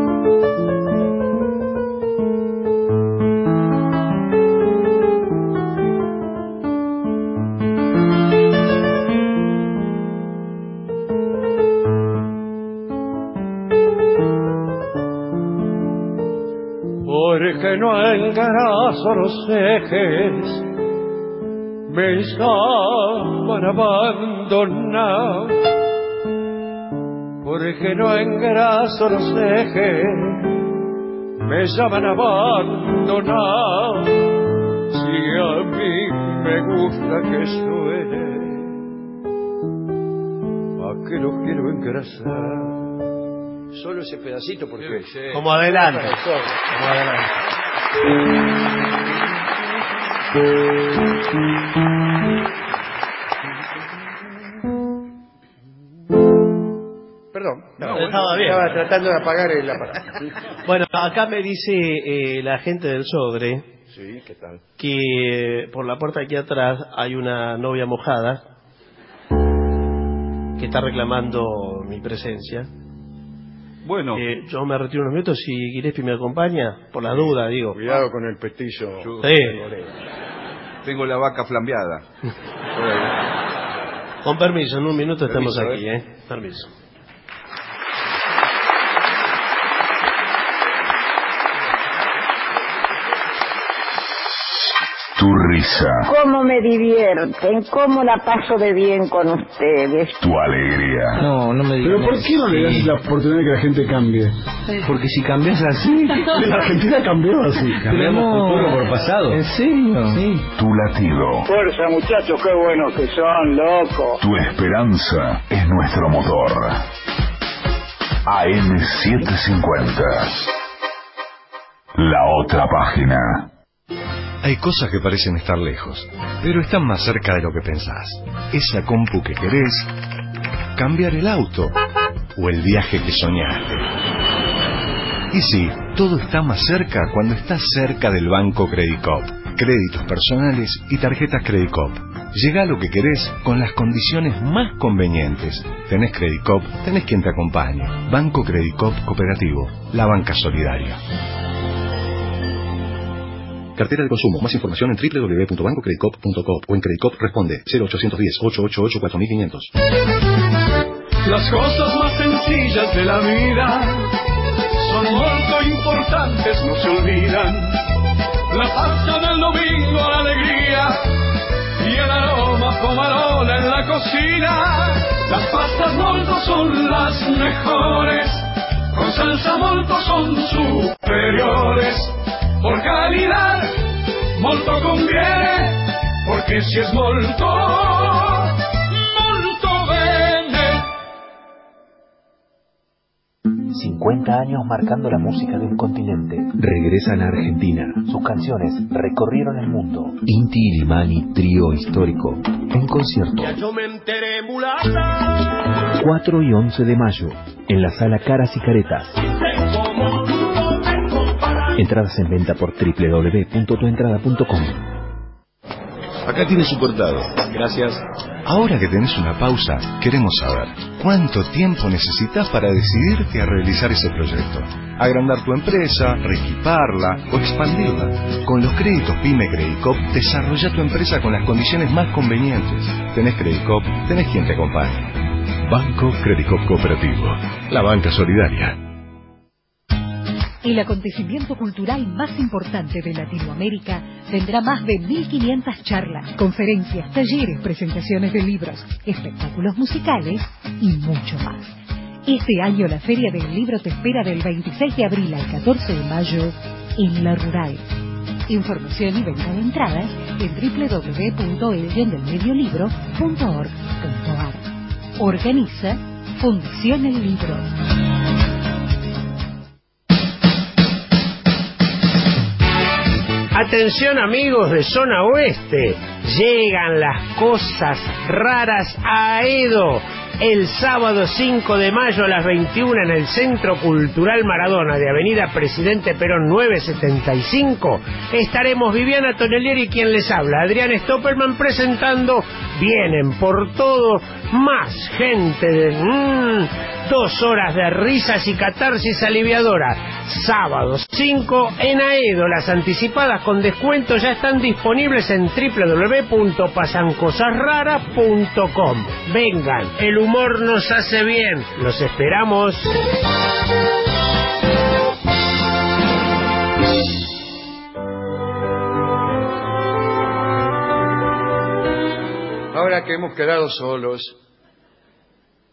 Porque no engraso los ejes, me estaban abandonados. Porque no engraso los ejes, me llaman abandonado. Si a mí me gusta que suene, ¿a qué lo quiero engrasar? Solo ese pedacito porque... Sí. Como adelante. Como adelante. Perdón, estaba bien. Estaba tratando de apagar el aparato. Bueno, acá me dice la gente del Sodre, sí, ¿qué tal? Que por la puerta aquí atrás hay una novia mojada que está reclamando mi presencia. Bueno, yo me retiro unos minutos. Si Gillespie me acompaña, por la duda, digo. Cuidado con el pestillo. Sí. Tengo la vaca flambeada. Con permiso, en un minuto estamos Permiso, aquí, Permiso. Tu risa. Cómo me divierten, cómo la paso de bien con ustedes. Tu alegría. No me digas. Pero ¿por qué no le das la oportunidad de que la gente cambie? Porque si cambias así... La Argentina cambió así. Cambiamos futuro por pasado. ¿En serio? Sí. Tu latido. Fuerza, muchachos, qué buenos que son, loco. Tu esperanza es nuestro motor. AM750. La otra página. Hay cosas que parecen estar lejos, pero están más cerca de lo que pensás. Esa compu que querés, cambiar el auto o el viaje que soñaste. Y sí, todo está más cerca cuando estás cerca del Banco Credicop. Créditos personales y tarjetas Credicop. Llegá a lo que querés con las condiciones más convenientes. Tenés Credicop, tenés quien te acompañe. Banco Credicop Cooperativo, la banca solidaria. Cartera de consumo. Más información en www.bancocredicop.com o en Credicop responde 0810-888-4500. Las cosas más sencillas de la vida son muy importantes, no se olvidan. La pasta del domingo, la alegría y el aroma pomarola en la cocina. Las pastas molto son las mejores, con salsa molto son superiores. Por calidad, molto conviene, porque si es molto, molto bene. 50 años marcando la música de un continente. Regresan a Argentina. Sus canciones recorrieron el mundo. Inti Illimani, trío histórico, en concierto. Ya yo me enteré, mulata. 4 y 11 de mayo, en la sala Caras y Caretas. Entradas en venta por www.tuentrada.com. Acá tiene su cortado. Gracias. Ahora que tenés una pausa, queremos saber ¿cuánto tiempo necesitas para decidirte a realizar ese proyecto? Agrandar tu empresa, reequiparla o expandirla. Con los créditos PYME Credicop, desarrolla tu empresa con las condiciones más convenientes. Tenés Credicop, tenés quien te acompañe. Banco Credicop Cooperativo, la banca solidaria. El acontecimiento cultural más importante de Latinoamérica tendrá más de 1.500 charlas, conferencias, talleres, presentaciones de libros, espectáculos musicales y mucho más. Este año la Feria del Libro te espera del 26 de abril al 14 de mayo en La Rural. Información y venta de entradas en www.el-delmediolibro.org.ar. Organiza Fundación El Libro. Atención amigos de Zona Oeste, llegan las cosas raras a Edo. El sábado 5 de mayo a las 21 en el Centro Cultural Maradona de Avenida Presidente Perón 975 estaremos Viviana Tonellieri, quien les habla, Adrián Stopperman, presentando Vienen por Todo, más gente de 2 horas de risas y catarsis aliviadora. Sábado 5 en Aedo. Las anticipadas con descuento ya están disponibles en www.pasancosasraras.com. Vengan, el humor nos hace bien. Los esperamos. Ahora que hemos quedado solos,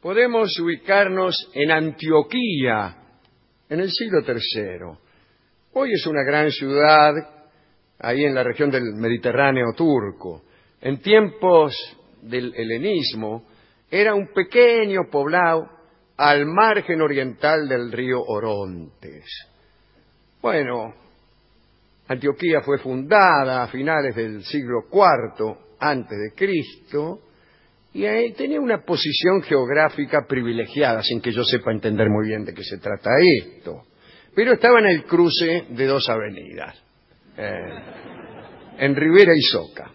podemos ubicarnos en Antioquía, en el siglo III, Hoy es una gran ciudad, ahí en la región del Mediterráneo turco. En tiempos del helenismo, era un pequeño poblado al margen oriental del río Orontes. Bueno, Antioquía fue fundada a finales del siglo IV antes de Cristo y tenía una posición geográfica privilegiada, sin que yo sepa entender muy bien de qué se trata esto. Pero estaba en el cruce de dos avenidas, en Rivera y Soca.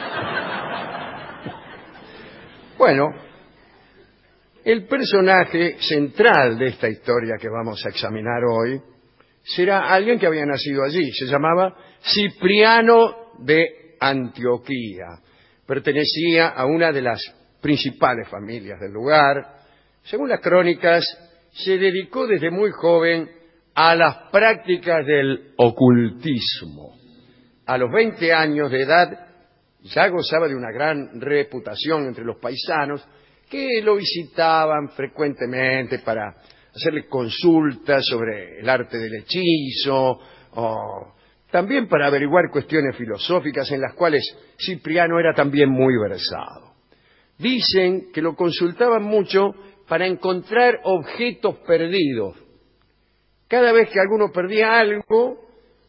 Bueno, el personaje central de esta historia que vamos a examinar hoy será alguien que había nacido allí. Se llamaba Cipriano de Antioquía. Pertenecía a una de las principales familias del lugar. Según las crónicas, se dedicó desde muy joven a las prácticas del ocultismo. A los 20 años de edad ya gozaba de una gran reputación entre los paisanos que lo visitaban frecuentemente para hacerle consultas sobre el arte del hechizo o también para averiguar cuestiones filosóficas en las cuales Cipriano era también muy versado. Dicen que lo consultaban mucho para encontrar objetos perdidos. Cada vez que alguno perdía algo,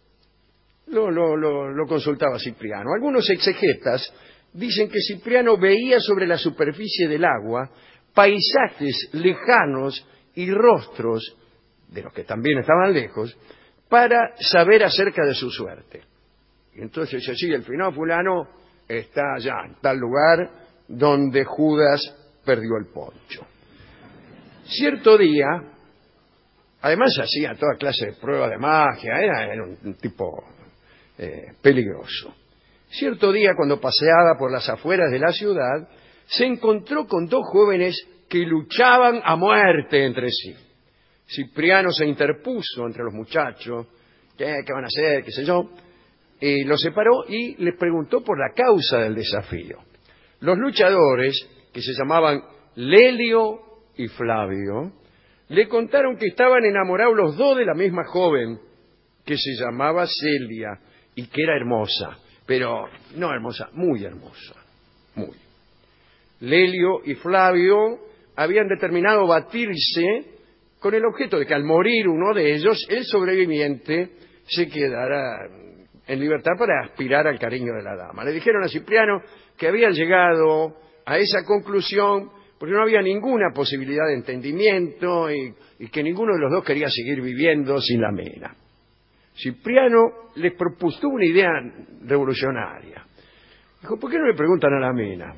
lo consultaba Cipriano. Algunos exegetas dicen que Cipriano veía sobre la superficie del agua paisajes lejanos y rostros, de los que también estaban lejos, para saber acerca de su suerte. Y entonces se sigue el final, fulano está allá, en tal lugar donde Judas perdió el poncho. Cierto día, además hacía toda clase de pruebas de magia, era un tipo peligroso. Cierto día, cuando paseaba por las afueras de la ciudad, se encontró con dos jóvenes que luchaban a muerte entre sí. Cipriano se interpuso entre los muchachos, ¿qué van a hacer? ¿Qué sé yo? Los separó y les preguntó por la causa del desafío. Los luchadores, que se llamaban Lelio y Flavio, le contaron que estaban enamorados los dos de la misma joven, que se llamaba Celia y que era hermosa, pero no hermosa, muy hermosa, muy. Lelio y Flavio habían determinado batirse con el objeto de que al morir uno de ellos, el sobreviviente se quedara en libertad para aspirar al cariño de la dama. Le dijeron a Cipriano que habían llegado a esa conclusión porque no había ninguna posibilidad de entendimiento y que ninguno de los dos quería seguir viviendo sin la mena. Cipriano les propuso una idea revolucionaria. Dijo, ¿por qué no le preguntan a la mena?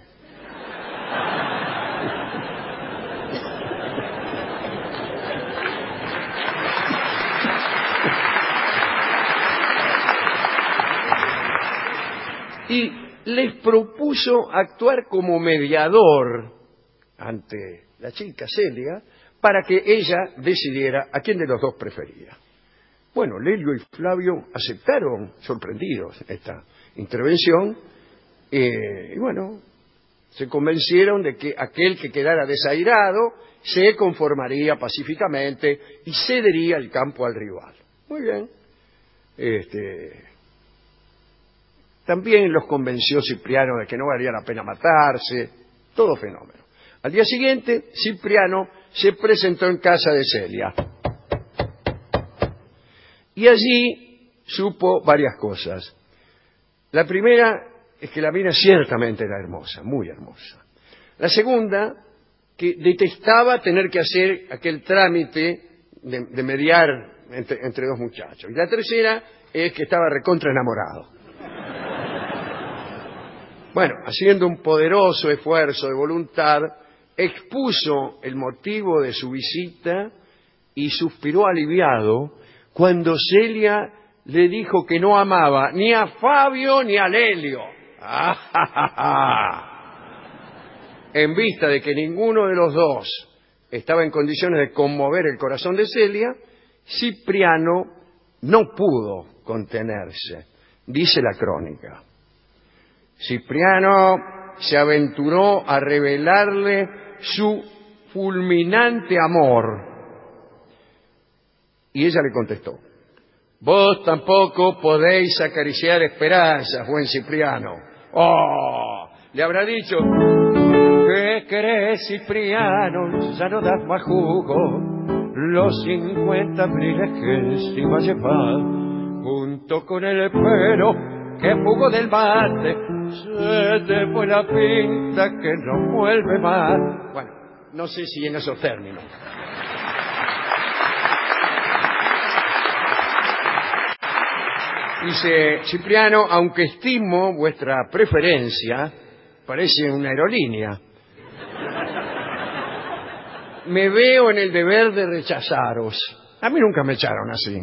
Y les propuso actuar como mediador ante la chica Celia para que ella decidiera a quién de los dos prefería. Bueno, Lelio y Flavio aceptaron, sorprendidos, esta intervención, y bueno, se convencieron de que aquel que quedara desairado se conformaría pacíficamente y cedería el campo al rival. Muy bien. También los convenció Cipriano de que no valía la pena matarse, todo fenómeno. Al día siguiente, Cipriano se presentó en casa de Celia. Y allí supo varias cosas. La primera es que la mina ciertamente era hermosa, muy hermosa. La segunda, que detestaba tener que hacer aquel trámite de mediar entre dos muchachos. Y la tercera es que estaba recontra enamorado. Bueno, haciendo un poderoso esfuerzo de voluntad, expuso el motivo de su visita y suspiró aliviado cuando Celia le dijo que no amaba ni a Fabio ni a Lelio. En vista de que ninguno de los dos estaba en condiciones de conmover el corazón de Celia, Cipriano no pudo contenerse, dice la crónica. Cipriano se aventuró a revelarle su fulminante amor y ella le contestó: Vos tampoco podéis acariciar esperanzas, buen Cipriano. ¡Oh! Le habrá dicho, ¿qué querés, Cipriano? Ya no das más jugo. Los 50 abriles que encima llevas, junto con el pelo que fugó del mate, se te fue la pinta que no vuelve más. Bueno, no sé si en esos términos. Dice Cipriano, aunque estimo vuestra preferencia, parece una aerolínea. Me veo en el deber de rechazaros. A mí nunca me echaron así.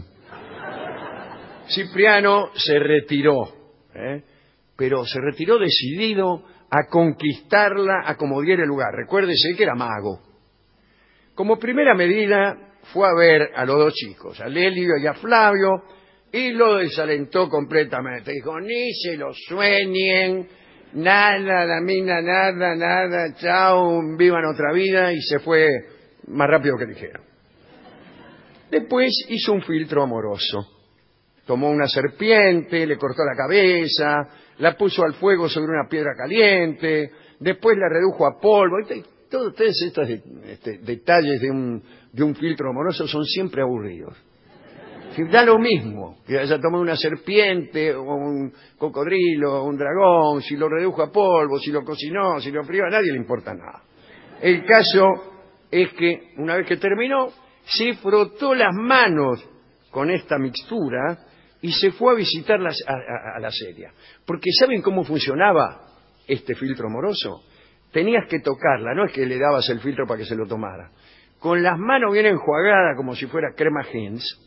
Cipriano se retiró, pero se retiró decidido a conquistarla a como diera lugar. Recuérdese que era mago. Como primera medida fue a ver a los dos chicos, a Lelio y a Flavio, y lo desalentó completamente. Dijo, ni se lo sueñen, nada, la mina, nada, chao, vivan otra vida, y se fue más rápido que ligero. Después hizo un filtro amoroso. Tomó una serpiente, le cortó la cabeza, la puso al fuego sobre una piedra caliente, después la redujo a polvo. Todos estos detalles de un filtro amoroso son siempre aburridos. Da lo mismo que haya tomado una serpiente o un cocodrilo o un dragón, si lo redujo a polvo, si lo cocinó, si lo frío, a nadie le importa nada. El caso es que una vez que terminó, se frotó las manos con esta mixtura y se fue a visitar a la serie. Porque ¿saben cómo funcionaba este filtro amoroso? Tenías que tocarla, no es que le dabas el filtro para que se lo tomara. Con las manos bien enjuagadas como si fuera crema Heinz,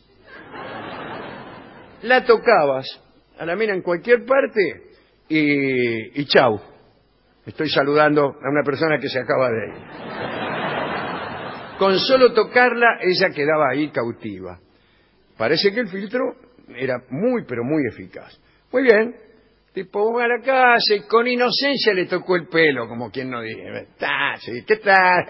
la tocabas a la mina en cualquier parte y chau. Estoy saludando a una persona que se acaba de ir. Con solo tocarla, ella quedaba ahí cautiva. Parece que el filtro era muy, pero muy eficaz. Muy bien. Tipo, va a la casa y con inocencia le tocó el pelo, como quien no dice. ¿Qué tal?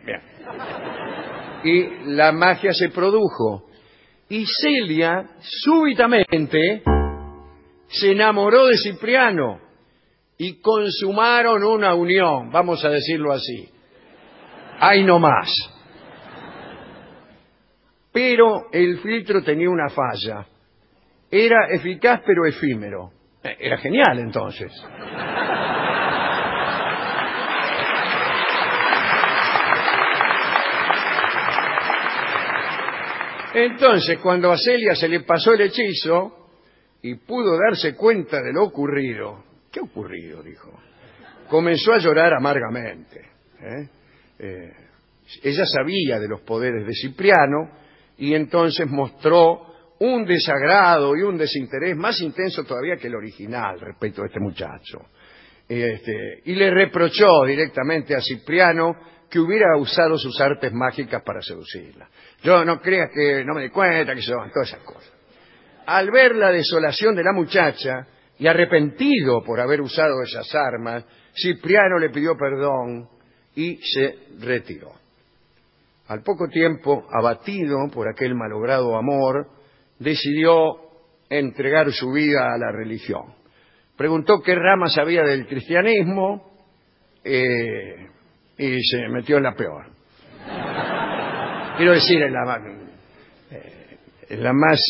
Y la magia se produjo. Y Celia, súbitamente, se enamoró de Cipriano y consumaron una unión, vamos a decirlo así. Ahí no más. Pero el filtro tenía una falla. Era eficaz pero efímero. Era genial entonces. Entonces, cuando a Celia se le pasó el hechizo y pudo darse cuenta de lo ocurrido, ¿qué ocurrido?, dijo. Comenzó a llorar amargamente. Ella sabía de los poderes de Cipriano y entonces mostró un desagrado y un desinterés más intenso todavía que el original respecto a este muchacho. Y le reprochó directamente a Cipriano que hubiera usado sus artes mágicas para seducirla. Yo no creas que no me di cuenta, que son todas esas cosas. Al ver la desolación de la muchacha y arrepentido por haber usado esas armas, Cipriano le pidió perdón y se retiró. Al poco tiempo, abatido por aquel malogrado amor, decidió entregar su vida a la religión. Preguntó qué rama sabía del cristianismo y se metió en la peor. Quiero decir, en la más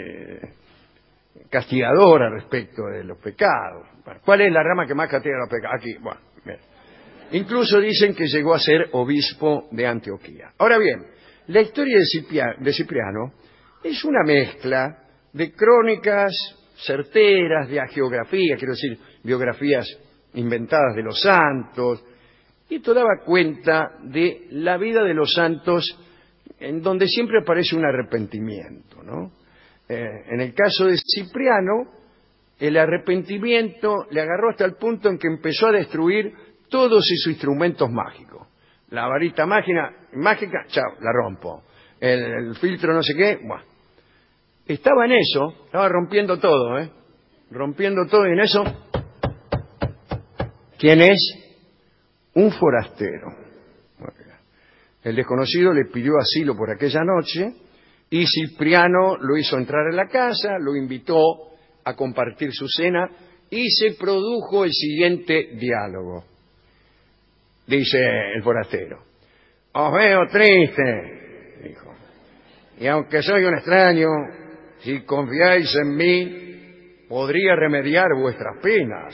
castigadora respecto de los pecados. ¿Cuál es la rama que más castiga los pecados? Aquí, bueno, bien. Incluso dicen que llegó a ser obispo de Antioquía. Ahora bien, la historia de Cipriano es una mezcla de crónicas certeras, de hagiografía, quiero decir, biografías inventadas de los santos, y esto daba cuenta de la vida de los santos en donde siempre aparece un arrepentimiento, ¿no? En el caso de Cipriano, el arrepentimiento le agarró hasta el punto en que empezó a destruir todos sus instrumentos mágicos. La varita mágica, chao, la rompo. El filtro no sé qué, bueno. Estaba en eso, estaba rompiendo todo, rompiendo todo, y en eso, ¿quién es? Un forastero. El desconocido le pidió asilo por aquella noche Y Cipriano lo hizo entrar en la casa, lo invitó a compartir su cena y se produjo el siguiente diálogo. Dice el forastero: os veo triste, dijo, y aunque soy un extraño, si confiáis en mí, podría remediar vuestras penas.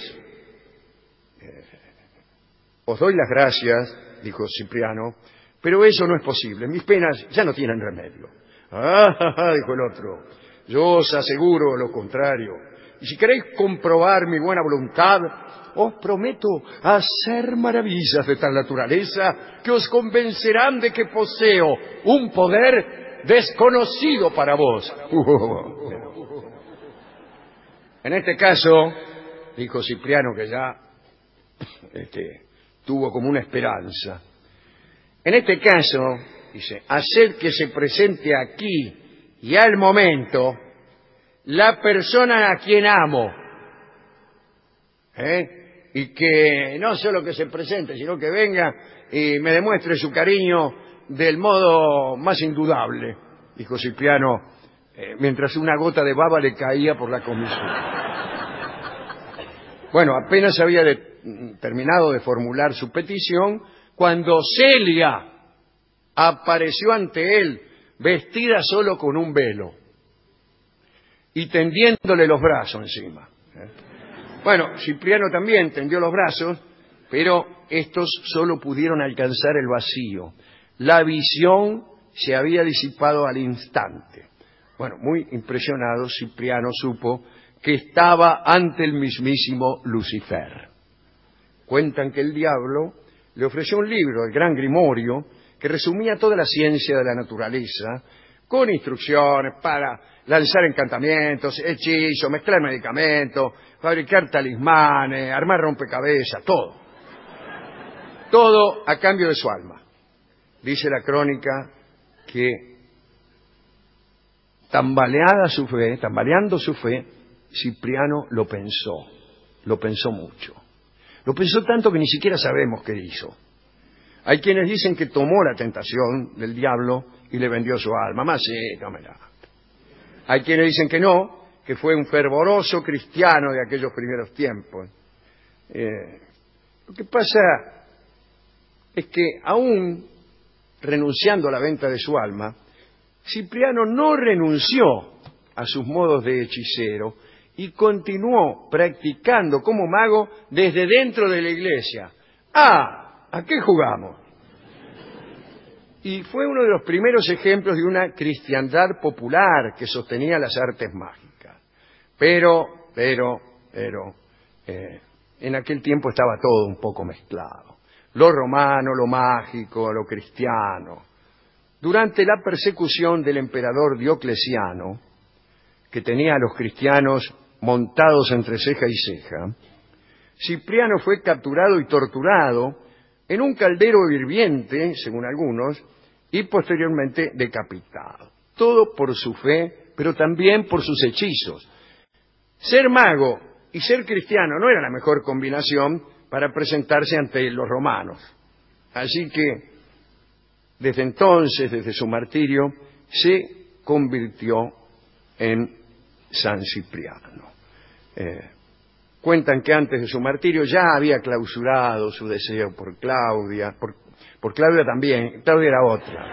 Os doy las gracias, dijo Cipriano, pero eso no es posible. Mis penas ya no tienen remedio. Dijo el otro, yo os aseguro lo contrario. Y si queréis comprobar mi buena voluntad, os prometo hacer maravillas de tal naturaleza que os convencerán de que poseo un poder desconocido para vos. En este caso, dijo Cipriano, que ya tuvo como una esperanza. En este caso, dice, haced que se presente aquí y al momento la persona a quien amo. Y que no solo que se presente, sino que venga y me demuestre su cariño del modo más indudable, dijo Cipriano, mientras una gota de baba le caía por la comisura. Bueno, apenas había terminado de formular su petición cuando Celia apareció ante él, vestida solo con un velo y tendiéndole los brazos encima. Bueno, Cipriano también tendió los brazos, pero estos solo pudieron alcanzar el vacío. La visión se había disipado al instante. Bueno, muy impresionado, Cipriano supo que estaba ante el mismísimo Lucifer. Cuentan que el diablo le ofreció un libro, el Gran Grimorio, que resumía toda la ciencia de la naturaleza, con instrucciones para lanzar encantamientos, hechizos, mezclar medicamentos, fabricar talismanes, armar rompecabezas, todo. Todo a cambio de su alma. Dice la crónica que tambaleando su fe, Cipriano lo pensó mucho. Lo pensó tanto que ni siquiera sabemos qué hizo. Hay quienes dicen que tomó la tentación del diablo y le vendió su alma. Más sí, tómela. Hay quienes dicen que no, que fue un fervoroso cristiano de aquellos primeros tiempos. Lo que pasa es que aún renunciando a la venta de su alma, Cipriano no renunció a sus modos de hechicero y continuó practicando como mago desde dentro de la iglesia. ¿A qué jugamos? Y fue uno de los primeros ejemplos de una cristiandad popular que sostenía las artes mágicas. Pero, en aquel tiempo estaba todo un poco mezclado. Lo romano, lo mágico, lo cristiano. Durante la persecución del emperador Diocleciano, que tenía a los cristianos montados entre ceja y ceja, Cipriano fue capturado y torturado en un caldero hirviente, según algunos, y posteriormente decapitado. Todo por su fe, pero también por sus hechizos. Ser mago y ser cristiano no era la mejor combinación para presentarse ante los romanos. Así que, desde entonces, desde su martirio, se convirtió en San Cipriano. Cuentan que antes de su martirio ya había clausurado su deseo por Claudia, por Claudia también. Claudia era otra.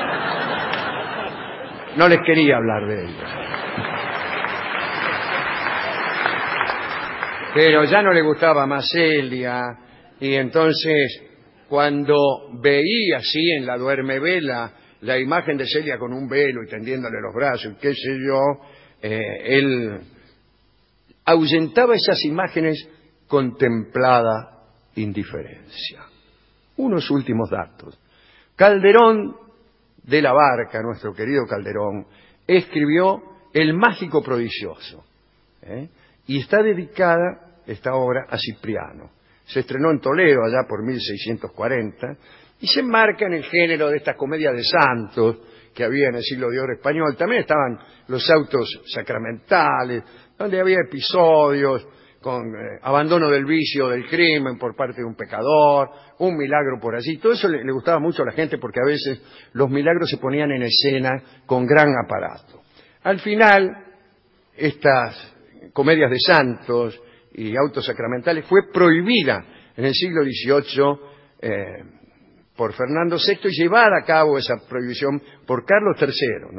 No les quería hablar de ella. Pero ya no le gustaba más Celia, y entonces, cuando veía así en la duermevela la imagen de Celia con un velo y tendiéndole los brazos, qué sé yo, él ahuyentaba esas imágenes con templada indiferencia. Unos últimos datos. Calderón de la Barca, nuestro querido Calderón, escribió El Mágico Prodigioso, y está dedicada esta obra a Cipriano. Se estrenó en Toledo allá por 1640 y se enmarca en el género de estas comedias de santos que había en el siglo de oro español. También estaban los autos sacramentales, donde había episodios abandono del vicio, del crimen por parte de un pecador, un milagro por allí. Todo eso le gustaba mucho a la gente porque a veces los milagros se ponían en escena con gran aparato. Al final, estas comedias de santos y autos sacramentales fue prohibida en el siglo XVIII por Fernando VI y llevada a cabo esa prohibición por Carlos III,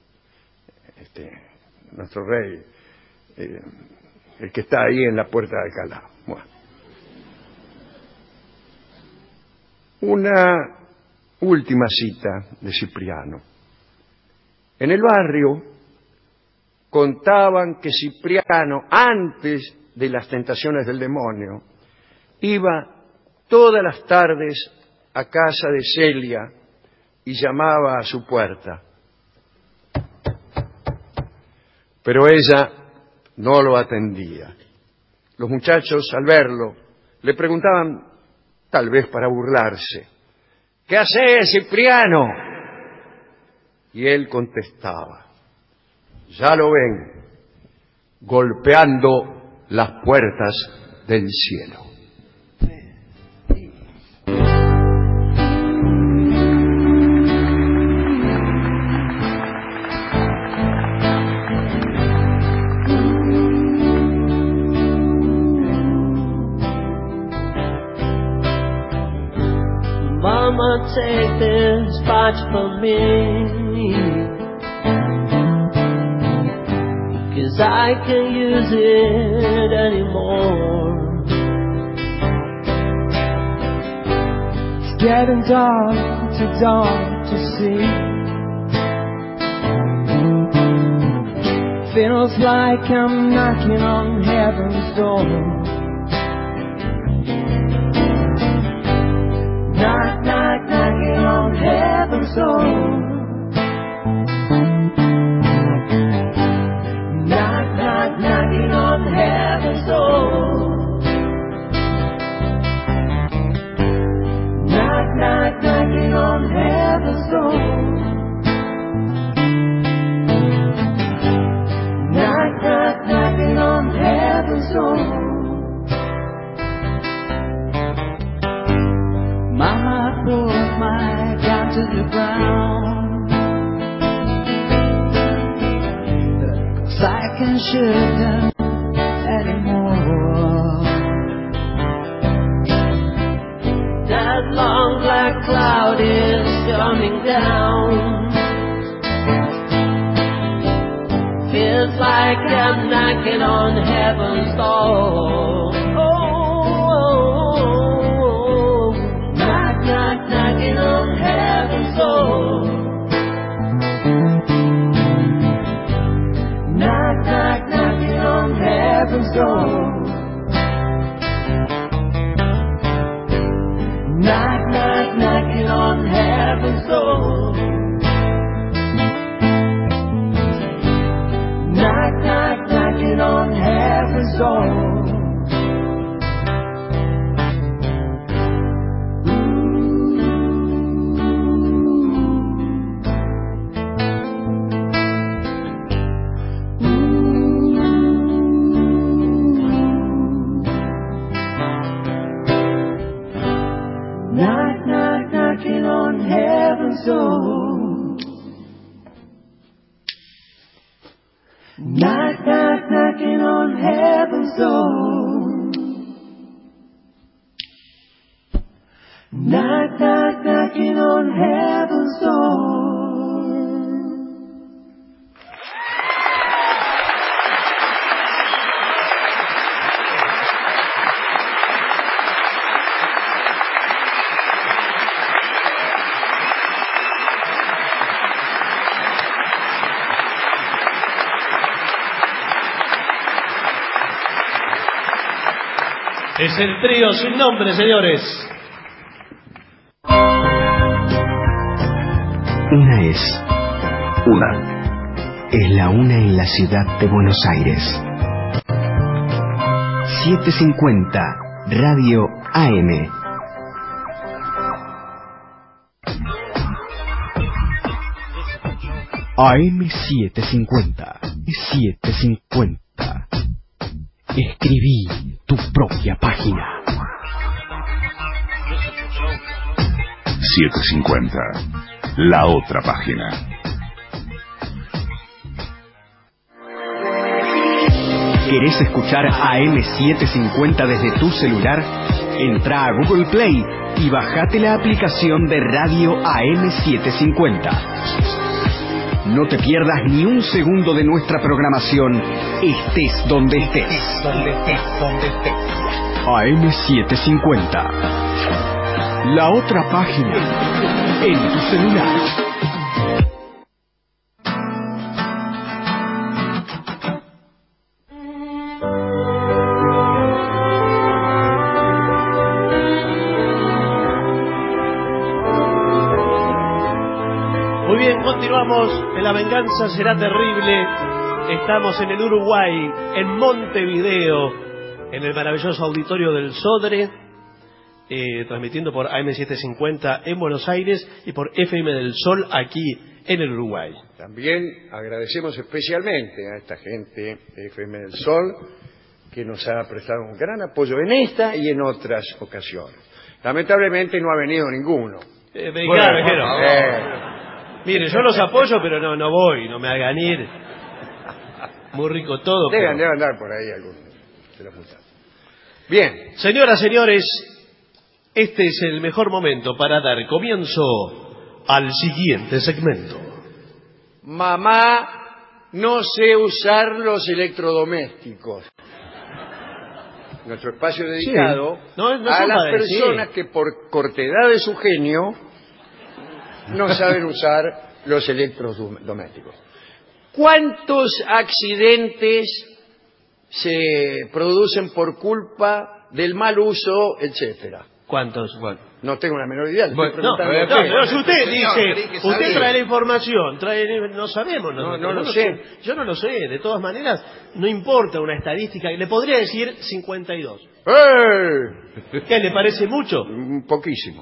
nuestro rey, el que está ahí en la puerta de Alcalá. Bueno. Una última cita de Cipriano. En el barrio contaban que Cipriano, antes de las tentaciones del demonio, iba todas las tardes a casa de Celia y llamaba a su puerta. Pero ella no lo atendía. Los muchachos, al verlo, le preguntaban, tal vez para burlarse, ¿qué haces, Cipriano? Y él contestaba, ya lo ven, golpeando las puertas del cielo. Mama, take this watch from me, 'cause I can't use it anymore. It's getting dark to see. Feels like I'm knocking on heaven's door. Knock, knock, knocking on heaven's door. Knock, knock, knocking on heaven's door. Knock, knock, knocking on heaven's door. Knock, knock, knocking on heaven's door. Mama brought my gun to the ground, 'cause I can't shoot them anymore. That long black cloud is coming down. Feels like I'm knocking on heaven's door. Knocking on heaven's door. Knock, knock, knocking on heaven's door. Knock, knock, knocking on heaven's door. Knock, knock, knocking on heaven's door. Knock, knock, knocking on heaven's door. Knock, knock, knocking on heaven's door. Knock, knock, knocking on heaven's door. Es el trío sin nombre, señores. Una es la una en la ciudad de Buenos Aires. 750 Radio AM. AM 750. Escribí tu propia página. 750. La otra página. ¿Querés escuchar AM750 desde tu celular? Entra a Google Play y bajate la aplicación de radio AM750. No te pierdas ni un segundo de nuestra programación, estés donde estés. AM750. La otra página en tu celular. Muy bien, continuamos. La venganza será terrible. Estamos en el Uruguay, en Montevideo, en el maravilloso auditorio del Sodre, transmitiendo por AM750 en Buenos Aires y por FM del Sol aquí en el Uruguay. También agradecemos especialmente a esta gente de FM del Sol que nos ha prestado un gran apoyo en esta y en otras ocasiones. Lamentablemente no ha venido ninguno. Mire, yo los apoyo, pero no voy, no me hagan ir. Muy rico todo. Debe andar por ahí algunos de los muchachos. Bien. Señoras, señores, este es el mejor momento para dar comienzo al siguiente segmento. Mamá, no sé usar los electrodomésticos. Nuestro espacio dedicado a las personas que por cortedad de su genio no saben usar los electrodomésticos. ¿Cuántos accidentes se producen por culpa del mal uso, etcétera? ¿Cuántos? Bueno, no tengo la menor idea. Si usted dice, usted trae la información, no sabemos. No lo sé. Yo no lo sé. De todas maneras, no importa una estadística. Le podría decir 52. ¿Qué le parece mucho? Poquísimo.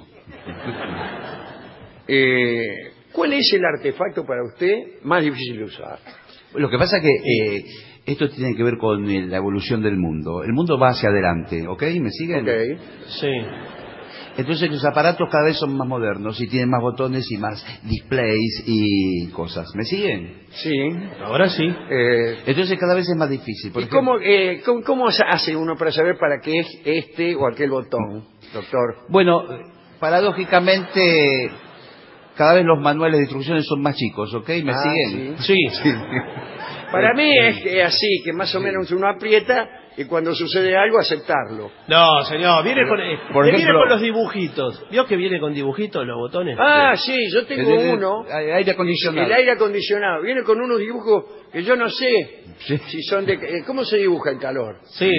¿Cuál es el artefacto para usted más difícil de usar? Lo que pasa es que esto tiene que ver con la evolución del mundo. El mundo va hacia adelante, ¿ok? ¿Me siguen? Ok. Sí. Entonces los aparatos cada vez son más modernos y tienen más botones y más displays y cosas. ¿Me siguen? Sí. Ahora sí. Entonces cada vez es más difícil. ¿Y cómo hace uno para saber para qué es este o aquel botón, doctor? Bueno, paradójicamente cada vez los manuales de instrucciones son más chicos, ¿ok? ¿Me siguen? Sí. Para mí es así, que más o menos uno aprieta y cuando sucede algo aceptarlo. No, señor, viene con los dibujitos. ¿Vio que viene con dibujitos los botones? Sí, yo tengo uno. Aire acondicionado. El aire acondicionado. Viene con unos dibujos que yo no sé si son de... ¿Cómo se dibuja el calor? Sí.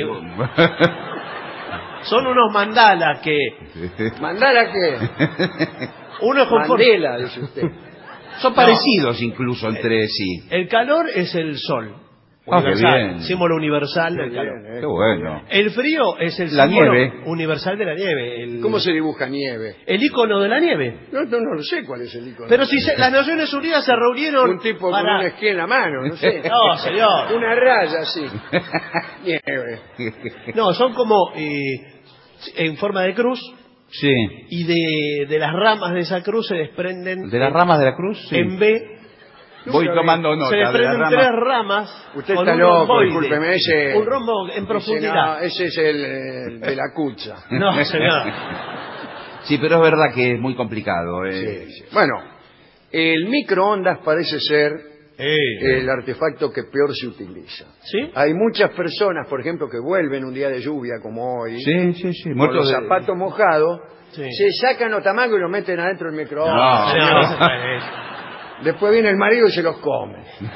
Son unos mandalas que... ¿Mandala qué? Uno es Mandela, dice usted. Son parecidos incluso entre sí. El calor es el sol. Universal, símbolo universal del calor. Qué bueno. El frío es el la símbolo nieve. Universal de la nieve. ¿Cómo se dibuja nieve? El icono de la nieve. No lo sé cuál es el icono. Pero si las Naciones Unidas se reunieron... Un tipo con un esquí en la mano, no sé. No, señor. Una raya, sí. Nieve. No, son como en forma de cruz. Sí. Y de las ramas de esa cruz se desprenden... ¿De las ramas de la cruz? Sí. En B... Voy tomando nota. Se desprenden tres ramas. Usted está loco, discúlpeme. Un rombo en profundidad. No, ese es el de la cucha. No, señor. Sí, pero es verdad que es muy complicado. Sí. Bueno, el microondas parece ser el artefacto que peor se utiliza. ¿Sí? Hay muchas personas, por ejemplo, que vuelven un día de lluvia como hoy, con los zapatos mojados, se sacan los tamagos y los meten adentro del microondas. No. Después viene el marido y se los come.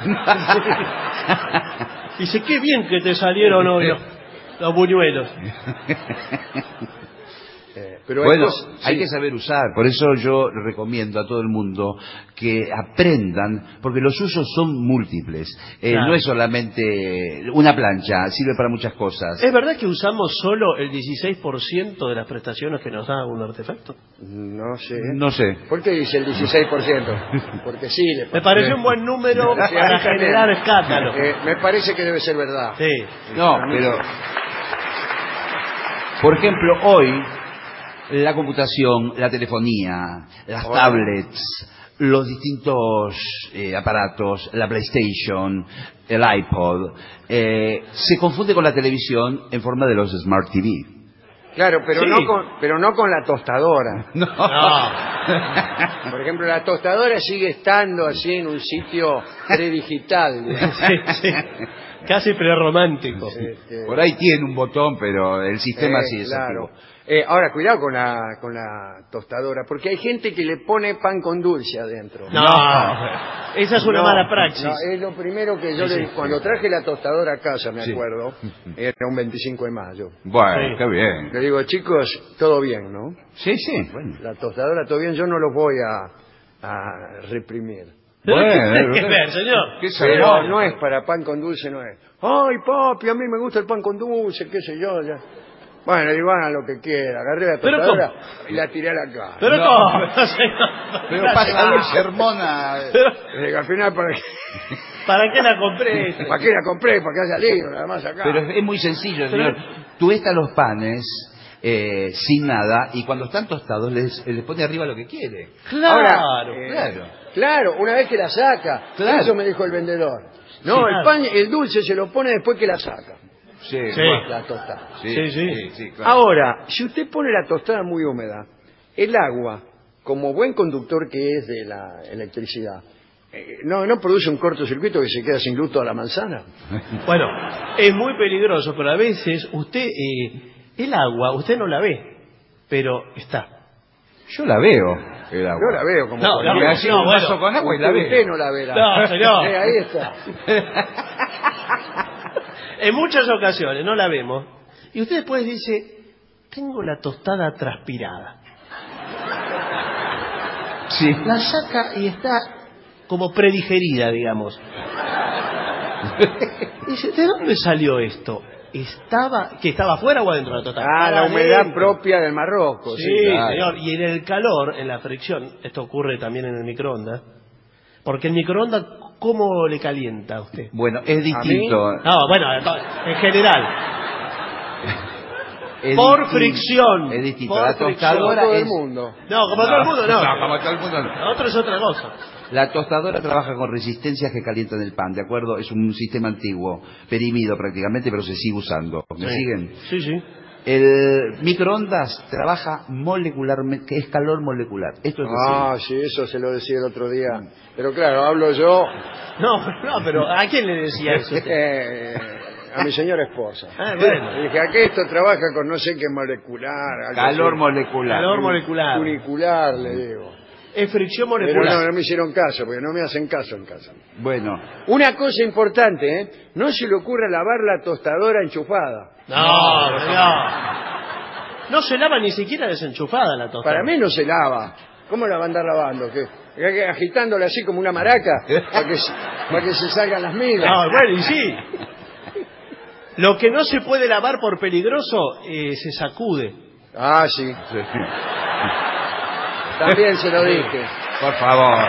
Dice, qué bien que te salieron hoy los buñuelos. Pero bueno, sí. hay que saber usar. Por eso yo recomiendo a todo el mundo que aprendan, porque los usos son múltiples. Claro. No es solamente una plancha, sirve para muchas cosas. ¿Es verdad que usamos solo el 16% de las prestaciones que nos da un artefacto? No sé. No sé. ¿Por qué dice el 16%? Porque sí. Me pareció un buen número Sí, para a mí también. generar escándalo. Me parece que debe ser verdad. Sí. No, pero... Por ejemplo, hoy, la computación, la telefonía, las tablets, los distintos aparatos, la PlayStation, el iPod, se confunde con la televisión en forma de los Smart TV. Claro, pero, Sí. pero no con la tostadora. No. Por ejemplo, la tostadora sigue estando así en un sitio predigital. digamos. Sí, sí. Casi prerromántico. Por ahí tiene un botón, pero el sistema sí es claro. antiguo. Ahora, cuidado con la tostadora, porque hay gente que le pone pan con dulce adentro. No, esa es una mala praxis. No, es lo primero que yo Sí, le sí. cuando traje la tostadora a casa, me Sí. acuerdo, era un 25 de mayo. Bueno, qué bien. Le digo, chicos, todo bien, ¿no? Sí, sí. Bueno. La tostadora, todo bien, yo no los voy a reprimir. Bueno, ¿Qué ver, señor? ¿Qué Pero sabemos? no es para pan con dulce, no es. Ay, papi, a mí me gusta el pan con dulce, qué sé yo. Ya. Bueno, digo, hagan lo que quiera. Agarré la ¿Pero tostadora y la tiré a la cara. Pero No. ¿cómo? señor? Pero pasa un sermón a... Digo, al final, ¿Para qué la compré? ¿para qué la compré? ¿Para que haya libro? Nada más acá. Pero es muy sencillo, señor. Tuesta los panes sin nada y cuando están tostados les pone arriba lo que quiere. Claro, Claro, una vez que la saca. Claro. Eso me dijo el vendedor. No, Sí, el claro. pan, el dulce se lo pone después que la saca. Sí, Sí. La tostada. Sí. claro. Ahora, si usted pone la tostada muy húmeda, el agua, como buen conductor que es de la electricidad, no produce un cortocircuito que se queda sin luz toda la manzana. Bueno, es muy peligroso, pero a veces usted, el agua, usted no la ve, pero está. Yo la veo, el agua. Yo la veo como No, cualquiera. no, así no, un bueno, vaso con agua y la Usted veo. no la verá. No, señor. Ahí está. En muchas ocasiones no la vemos. Y usted después dice, tengo la tostada transpirada. Sí. La saca y está como predigerida, digamos. Dice, ¿de dónde salió esto? ¿Estaba afuera o adentro de la tostada? Ah, la Estaba humedad adentro. propia del Marruecos. Sí, claro. señor. Y en el calor, en la fricción, esto ocurre también en el microondas, porque el microondas, ¿cómo le calienta a usted? Bueno, es distinto. No, bueno, en general. Es Por distinto. fricción. Es distinto. Por La fricción. tostadora Todo el es... mundo. No, como todo el mundo, no. No, como todo el mundo no. Lo otro es otra cosa. La tostadora trabaja con resistencias que calientan el pan, ¿de acuerdo? Es un sistema antiguo, perimido prácticamente, pero se sigue usando. ¿Me siguen? Sí, sí. El microondas trabaja molecularmente, que es calor molecular. Esto es Ah, sí, eso se lo decía el otro día. Pero claro, hablo yo No, pero ¿a quién le decía eso? a mi señora esposa. Ah, bueno. Le dije, aquí esto trabaja con no sé qué molecular. algo calor así. molecular. Calor molecular. Unicular, le digo. Es fricción Pero molecular. no me hicieron caso, porque no me hacen caso en casa. Bueno, Una cosa importante, ¿eh? No se le ocurra lavar la tostadora enchufada. No. No se lava ni siquiera desenchufada la tostada. Para mí no se lava. ¿Cómo la va a andar lavando? ¿Que agitándola así como una maraca para que se salgan las migas? No, bueno, y sí. Lo que no se puede lavar por peligroso se sacude. Ah, sí. También se lo dije. por favor.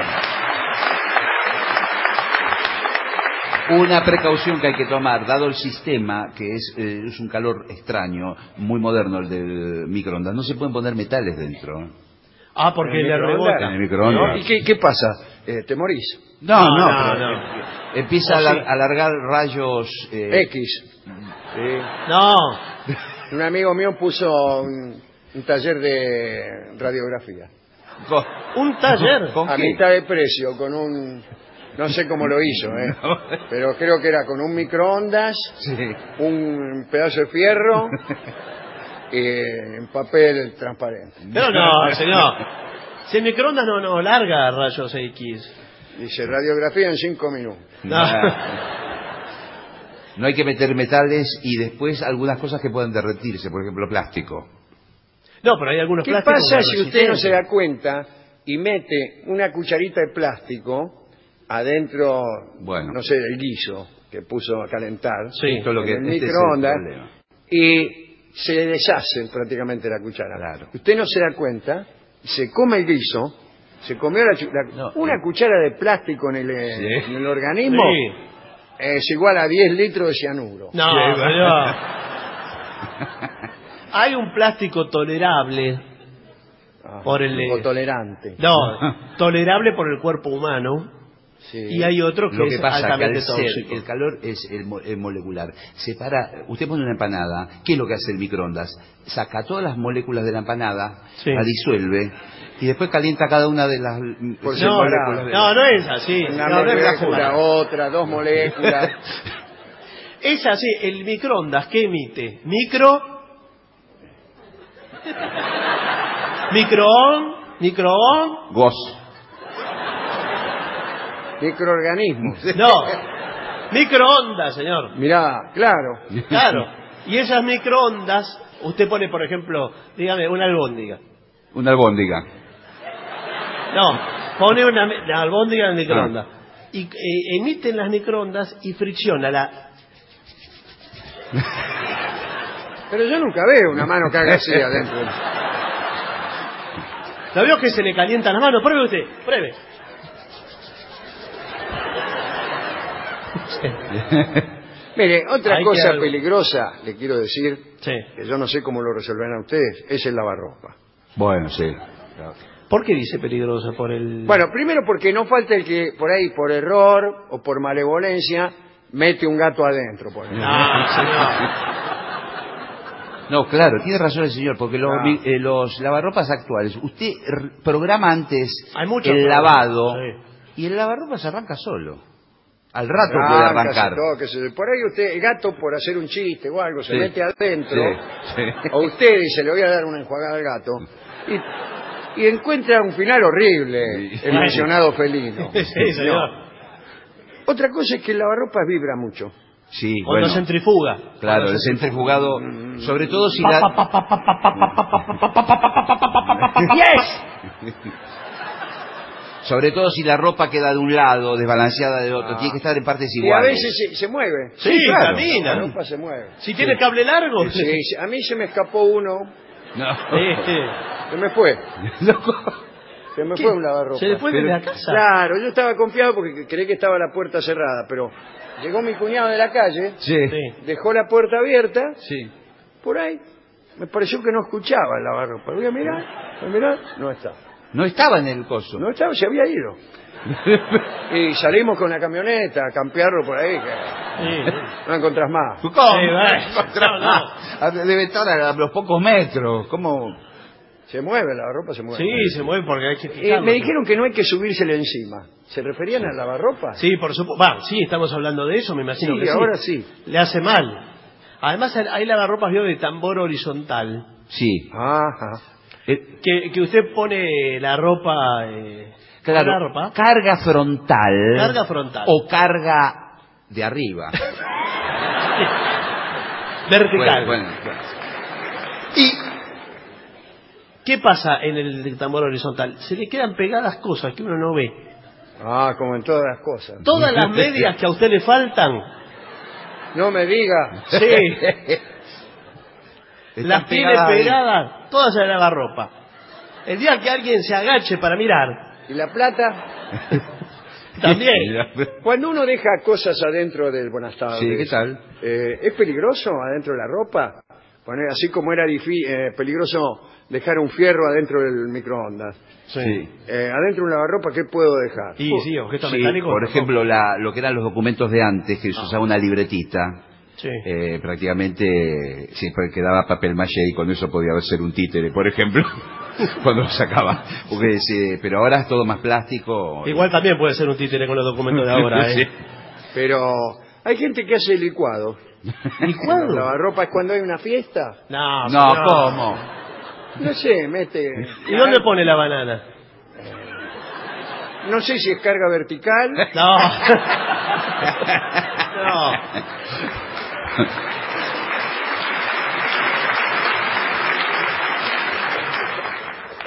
Una precaución que hay que tomar, dado el sistema, que es un calor extraño, muy moderno el del microondas, no se pueden poner metales dentro. Ah, porque le rebota. En el microondas. ¿Y qué pasa? ¿Te morís? No, no. Empieza a alargar rayos... X. No. Un amigo mío puso un taller de radiografía. ¿Un taller? A mitad de precio, con un... No sé cómo lo hizo, pero creo que era con un microondas, un pedazo de fierro en papel transparente. Pero no, señor. Si el microondas no larga rayos X. Dice radiografía en 5 minutos. No hay que meter metales y después algunas cosas que pueden derretirse, por ejemplo plástico. No, pero hay algunos ¿Qué plásticos. pasa si usted no resistentes. se da cuenta y mete una cucharita de plástico adentro, no sé, del guiso que puso a calentar Esto es lo que, en el este es el microondas problema. y se deshace prácticamente la cuchara? Claro. Usted no se da cuenta, se come el guiso, se comió una cuchara de plástico en el organismo. Sí. Es igual a 10 litros de cianuro. No, señor. Hay un plástico tolerable por el... O tolerante. No, tolerable por el cuerpo humano. Sí. Y hay otro que Lo que es pasa que altamente al ser, tóxico. el calor es el molecular. Separa, usted pone una empanada, ¿qué es lo que hace el microondas? Saca todas las moléculas de la empanada, la disuelve y después calienta cada una de las moléculas. No es así. Una No, no es molécula, otra, dos moléculas. Es así, el microondas, ¿qué emite? Microón. Gos. Microorganismos. No, microondas, señor. Mirá, claro. Claro. Y esas microondas, usted pone, por ejemplo, dígame, una albóndiga. Una albóndiga. No, pone una albóndiga en el microondas. Y emiten las microondas y fricciona la... Pero yo nunca veo una mano que haga así adentro. ¿Lo veo que se le calienta la mano? Pruebe usted, pruebe. Mire, otra Hay cosa que- peligrosa, le quiero decir, Sí. que yo no sé cómo lo resolverán ustedes, es el lavarropa. Bueno, sí. ¿Por qué dice peligrosa? Por el... Bueno, primero porque no falta el que por ahí, por error o por malevolencia, mete un gato adentro. Por ejemplo. No, claro, tiene razón el señor, porque los lavarropas actuales, usted programa antes Hay muchos el programas, lavado y el lavarropa se arranca solo. Al rato puede arrancar. Por ahí usted, el gato, por hacer un chiste o algo, se Sí. mete adentro, Sí. o usted dice, le voy a dar una enjuagada al gato, y encuentra un final horrible, el mencionado felino. Sí, señor. No. Otra cosa es que el lavarropas vibra mucho. Sí, Cuando bueno. centrifuga. Claro, el centrifugado, sobre todo si la... ¡Yes! Sobre todo si la ropa queda de un lado, desbalanceada de otro, tiene que estar en partes Y a iguales. veces se mueve. Sí, claro. camina. La ropa se mueve. Si tiene cable largo. Sí, a mí se me escapó uno, No. se me fue. Se me ¿Qué? fue un lavarropa. ¿Se le fue de la casa? Claro, yo estaba confiado porque creí que estaba la puerta cerrada, pero llegó mi cuñado de la calle, Sí. dejó la puerta abierta, Sí. por ahí, me pareció que no escuchaba el lavarropa. Voy a mirar, no está. No estaba en el coso. No estaba, se había ido. Y salimos con la camioneta a campearlo por ahí, que no encontrás más. ¿Cómo? No. Debe estar a los pocos metros. ¿Cómo? Se mueve, la lavarropa se mueve. Sí, se mueve porque hay que fijarlo. Me dijeron que no hay que subírsele encima. ¿Se referían al lavarropa? Sí, por supuesto. Sí, estamos hablando de eso, me imagino Sí, que sí. ahora sí. Le hace mal. Además, hay lavarropas vio de tambor horizontal. Sí. Ajá. Que usted pone la ropa... Claro, la ropa. carga frontal. Carga frontal. O carga de arriba. Vertical. Bueno. ¿Y qué pasa en el tambor horizontal? Se le quedan pegadas cosas que uno no ve. Ah, como en todas las cosas. Todas las medias que a usted le faltan. No me diga. Sí. Las tiene pegadas ahí. pegadas, todas en la lavarropa. El día que alguien se agache para mirar, ¿Y la plata? también. Cuando uno deja cosas adentro del buenas tardes, Sí, ¿qué tal? ¿es peligroso adentro de la ropa? Poner, así como era peligroso dejar un fierro adentro del microondas. Sí. Adentro de un lavarropa, ¿qué puedo dejar? Sí, objetos Sí, mecánicos. por ejemplo, lo que eran los documentos de antes, que se usaba una libretita. Sí. Prácticamente siempre quedaba papel maché y con eso podía ser un títere, por ejemplo, cuando lo sacaba. Porque, pero ahora es todo más plástico. Igual también puede ser un títere con los documentos de ahora, ¿eh? Sí. Pero hay gente que hace licuado. ¿Licuado? ¿La lavarropa es cuando hay una fiesta? No, No, señor. ¿cómo? No sé, mete... ¿Y dónde pone la banana? No sé si es carga vertical. No. No.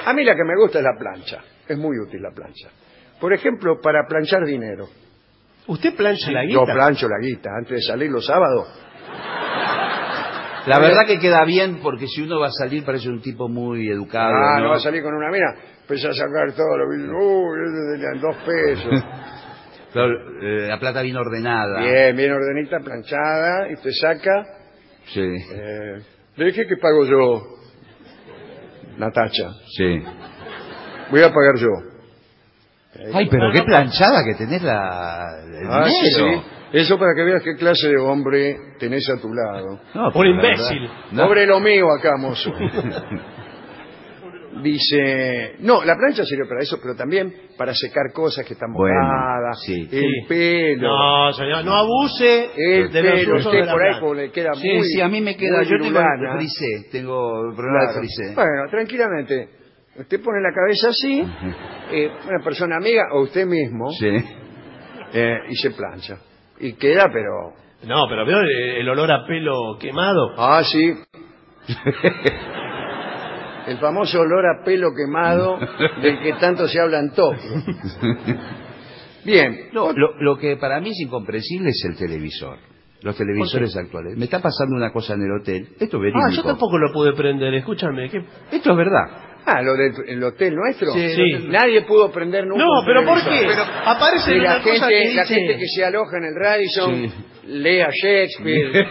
A mí la que me gusta es la plancha. Es muy útil la plancha. Por ejemplo, para planchar dinero. ¿Usted plancha la guita? Yo plancho la guita antes de salir los sábados. La verdad que queda bien porque si uno va a salir parece un tipo muy educado. No va a salir con una mina. Empieza a sacar todo lo que... Uy, ese de 2 pesos. Pero, la plata bien ordenada. Bien ordenita, planchada. Y te saca... Sí. Deje que pago yo. Natacha. Sí. Voy a pagar yo. Ay, pero qué planchada que tenés el dinero. Sí. Eso para que veas qué clase de hombre tenés a tu lado. No, un imbécil. Pobre lo mío acá, mozo. Dice, no, la plancha sirve para eso, pero también para secar cosas que están mojadas, el pelo. No, señor, no abuse el de pelo. los usos Usted de la por ahí plancha. como le queda Sí, muy... sí, a mí me queda, muy yo tengo virulana. frisé, tengo problema de frisé. Bueno, tranquilamente, usted pone la cabeza así, una persona amiga o usted mismo, y se plancha. Y queda, pero... No, pero veo el olor a pelo quemado. Ah, sí. El famoso olor a pelo quemado del que tanto se habla en Tokio. Bien. No, lo que para mí es incomprensible es el televisor. Los televisores actuales. Me está pasando una cosa en el hotel. Esto es verídico. Yo tampoco lo pude prender, escúchame. Esto es verdad. Lo del hotel nuestro. Sí. Nadie pudo prender nunca. No, un pero ¿por televisor. qué? Aparece Y una cosa que la dice... gente que se aloja en el Radisson lee a Shakespeare,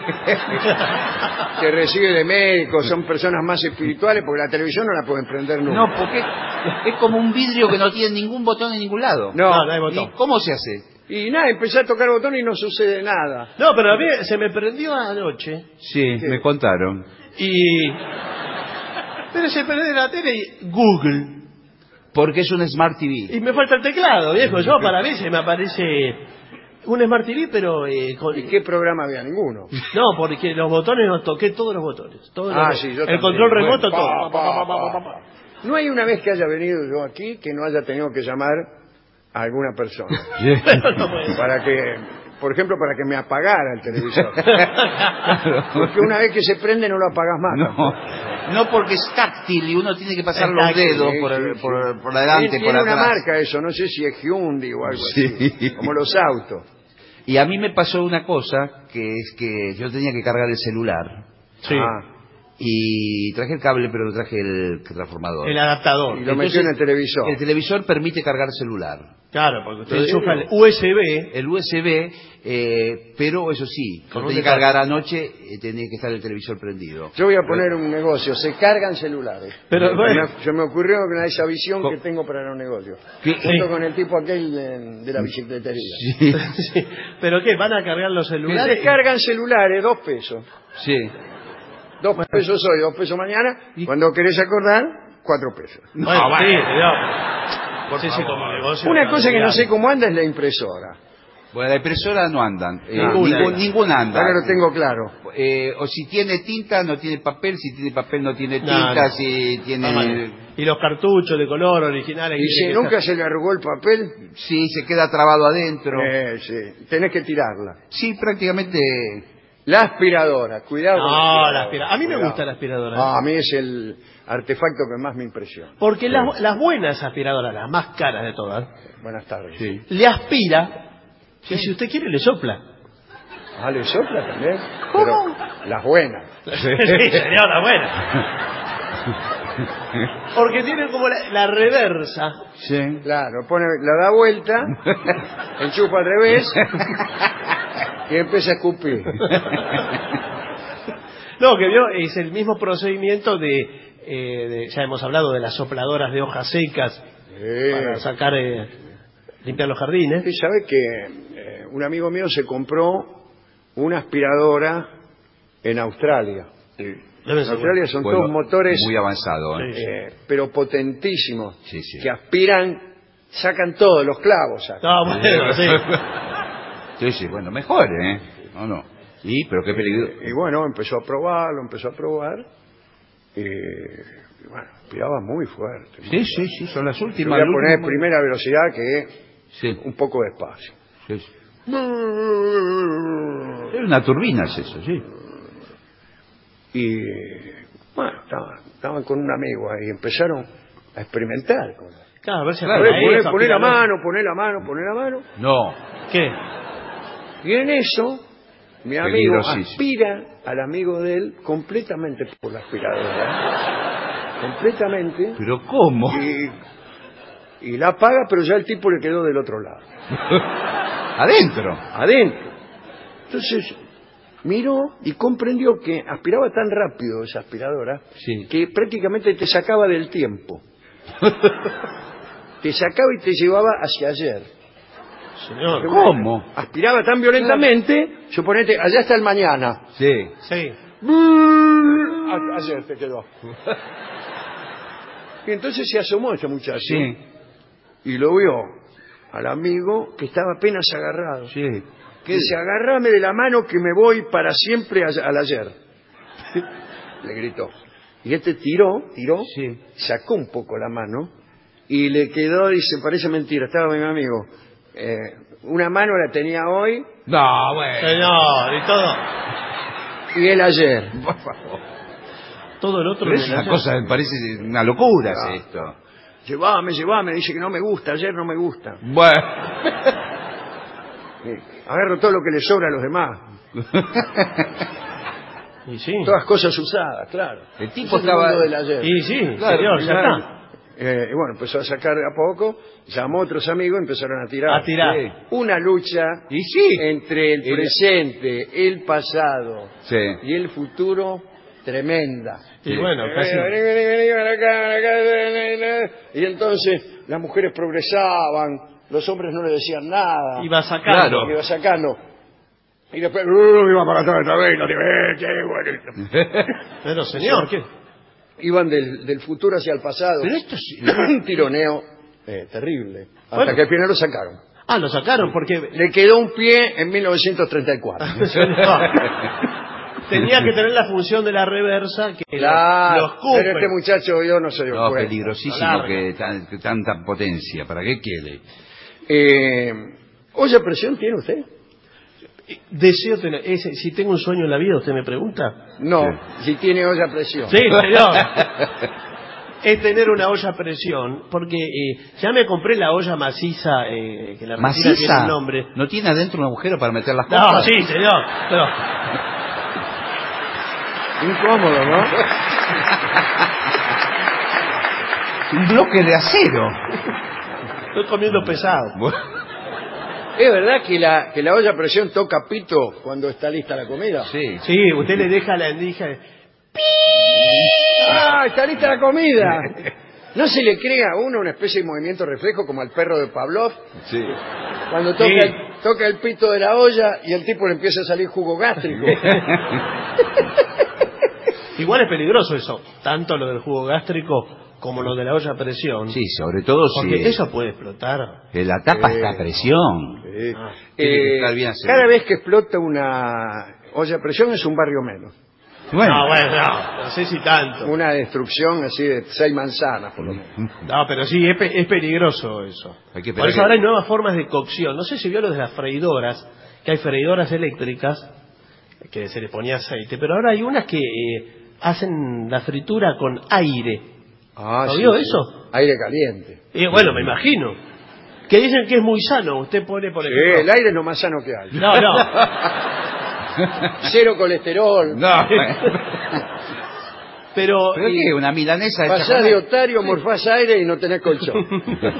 que recibe de médicos, son personas más espirituales porque la televisión no la pueden prender nunca. No, porque es como un vidrio que no tiene ningún botón en ningún lado. No hay botón. ¿Y cómo se hace? Y nada, empecé a tocar el botón y no sucede nada. No, pero a mí se me prendió anoche. Sí, me contaron. Y... Pero se prende la tele y Google. Porque es un Smart TV. Y me falta el teclado, viejo. Yo para mí se me aparece un Smart TV, pero... ¿Y qué programa había? Ninguno. No, porque los botones, no toqué todos los botones. Sí, yo el también. control remoto, Bueno, todo. No hay una vez que haya venido yo aquí que no haya tenido que llamar a alguna persona. No puede ser. Para que... Por ejemplo, para que me apagara el televisor. Porque una vez que se prende no lo apagas más. No, porque es táctil y uno tiene que pasar los dedos por adelante, por tiene atrás. una marca eso, no sé si es Hyundai o algo así. Como los autos. Y a mí me pasó una cosa, que es que yo tenía que cargar el celular. Sí. Y traje el cable, pero no traje el transformador. El adaptador. Y lo metió en el televisor. El televisor permite cargar celular. Claro, porque usted enchufa el USB. El USB, pero eso sí, cuando tenía que cargar anoche, tenía que estar el televisor prendido. Yo voy a poner un negocio, se cargan celulares. Pero bueno. Se me ocurrió esa visión que tengo para los negocios. Junto con el tipo aquel de la bicicletería. Sí. ¿Pero qué? ¿Van a cargar los celulares? Se cargan celulares, 2 pesos. Sí. 2 pesos hoy, 2 pesos mañana. Cuando querés acordar, 4 pesos. Como negocio, una cosa que no sé cómo anda es la impresora. Bueno, la impresora no andan. Ninguna anda. Ahora lo tengo claro. O si tiene tinta, no tiene papel. Si tiene papel, no tiene tinta. Si tiene... Y los cartuchos de color originales. ¿Y si nunca se le arrugó el papel? Sí, se queda trabado adentro. Sí. Tenés que tirarla. Sí, prácticamente... La aspiradora, cuidado con la aspiradora. A mí me gusta la aspiradora. A mí es el artefacto que más me impresiona. Porque las buenas aspiradoras, las más caras de todas, buenas tardes. le aspira y si usted quiere le sopla. ¿Le sopla también? ¿Cómo? Pero las buenas. Sí, señor, las buenas. Porque tiene como la reversa. Sí. Claro, la da vuelta, enchufa al revés y empieza a escupir. No, que vio, es el mismo procedimiento de ya hemos hablado de las sopladoras de hojas secas para sacar, limpiar los jardines. Sí, sabe que un amigo mío se compró una aspiradora en Australia. En Australia son todos motores muy avanzados, pero potentísimos, que aspiran, sacan todos los clavos. Sí, bueno, mejor, no. Pero qué peligro. Y bueno, empezó a probar, y bueno, aspiraba muy fuerte. Sí, son las últimas. Voy a poner primera velocidad, que es un poco despacio. Es una turbina, es eso, sí. Y bueno, estaban con un amigo ahí, empezaron a experimentar. Claro, a ver si poner la mano. No. ¿Qué? Y en eso, mi amigo aspira al amigo de él completamente por la aspiradora. Completamente. ¿Pero cómo? Y la apaga, pero ya el tipo le quedó del otro lado. Adentro. Entonces, miró y comprendió que aspiraba tan rápido esa aspiradora que prácticamente te sacaba del tiempo. Te sacaba y te llevaba hacia ayer. Señor, ¿cómo? Aspiraba tan violentamente, suponete, allá está el mañana. Sí. Ayer te quedó. Y entonces se asomó este muchacho. Sí. Y lo vio al amigo que estaba apenas agarrado. Sí. Dice, agárrame de la mano que me voy para siempre al ayer. Le gritó. Y este tiró, sacó un poco la mano y le quedó, dice, parece mentira, estaba mi amigo. Una mano la tenía hoy. No, bueno. Señor, y todo. Y el ayer. Por favor. Todo el otro. Pero es una cosa, me parece una locura esto. Llevame, dice que no me gusta, ayer no me gusta. Bueno. Agarro todo lo que le sobra a los demás. Y sí. Todas cosas usadas, claro. El tipo estaba del ayer. Y sí, claro, señor, ya está. Y bueno, empezó a sacar a poco, llamó a otros amigos y empezaron a tirar. Sí. Una lucha entre el presente, el pasado y el futuro tremenda. Y bueno, casi. Y entonces las mujeres progresaban, los hombres no le decían nada. Iba sacando. Iba sacando. Y después iba para atrás otra vez. Pero señor, ¿qué? Iban del futuro hacia el pasado. Pero esto es un tironeo terrible. Hasta que al final lo sacaron. Ah, lo sacaron porque le quedó un pie en 1934. Tenía que tener la función de la reversa que claro, los pero este muchacho yo no se dio cuenta. Peligrosísimo que tanta potencia. ¿Para qué quiere? ¿Olla a presión tiene usted? Deseo tener. Si tengo un sueño en la vida, ¿usted me pregunta? No, si tiene olla a presión. Sí, señor. Es tener una olla a presión, porque ya me compré la olla maciza, que la Argentina tiene un nombre. ¿No tiene adentro un agujero para meter las cosas? No, sí, señor. Pero... incómodo, ¿no? Un bloque de acero. Estoy comiendo pesado. ¿Es verdad que la olla a presión toca pito cuando está lista la comida? Sí. Sí, usted le deja la endija. ¡Ah, está lista la comida! ¿No se le crea a uno una especie de movimiento reflejo como al perro de Pavlov? Sí. Cuando toca el pito de la olla y el tipo le empieza a salir jugo gástrico. Igual es peligroso eso, tanto lo del jugo gástrico como lo de la olla a presión. Sí, sobre todo porque eso puede explotar. La tapa está a presión. Tiene que estar bien cada vez que explota una olla a presión es un barrio menos. Bueno. No sé si tanto. Una destrucción así de 6 manzanas, por lo menos. No, pero sí, es peligroso eso. Por eso ahora hay nuevas formas de cocción. No sé si vio lo de las freidoras, que hay freidoras eléctricas, que se le ponía aceite, pero ahora hay unas que hacen la fritura con aire. ¿No vio eso? Aire caliente. Bueno, me imagino. Que dicen que es muy sano. Usted pone por ejemplo... el aire es lo más sano que hay. No. 0 colesterol. No. ¿Pero qué? ¿Una milanesa? Pasás de otario, morfás aire y no tenés colchón.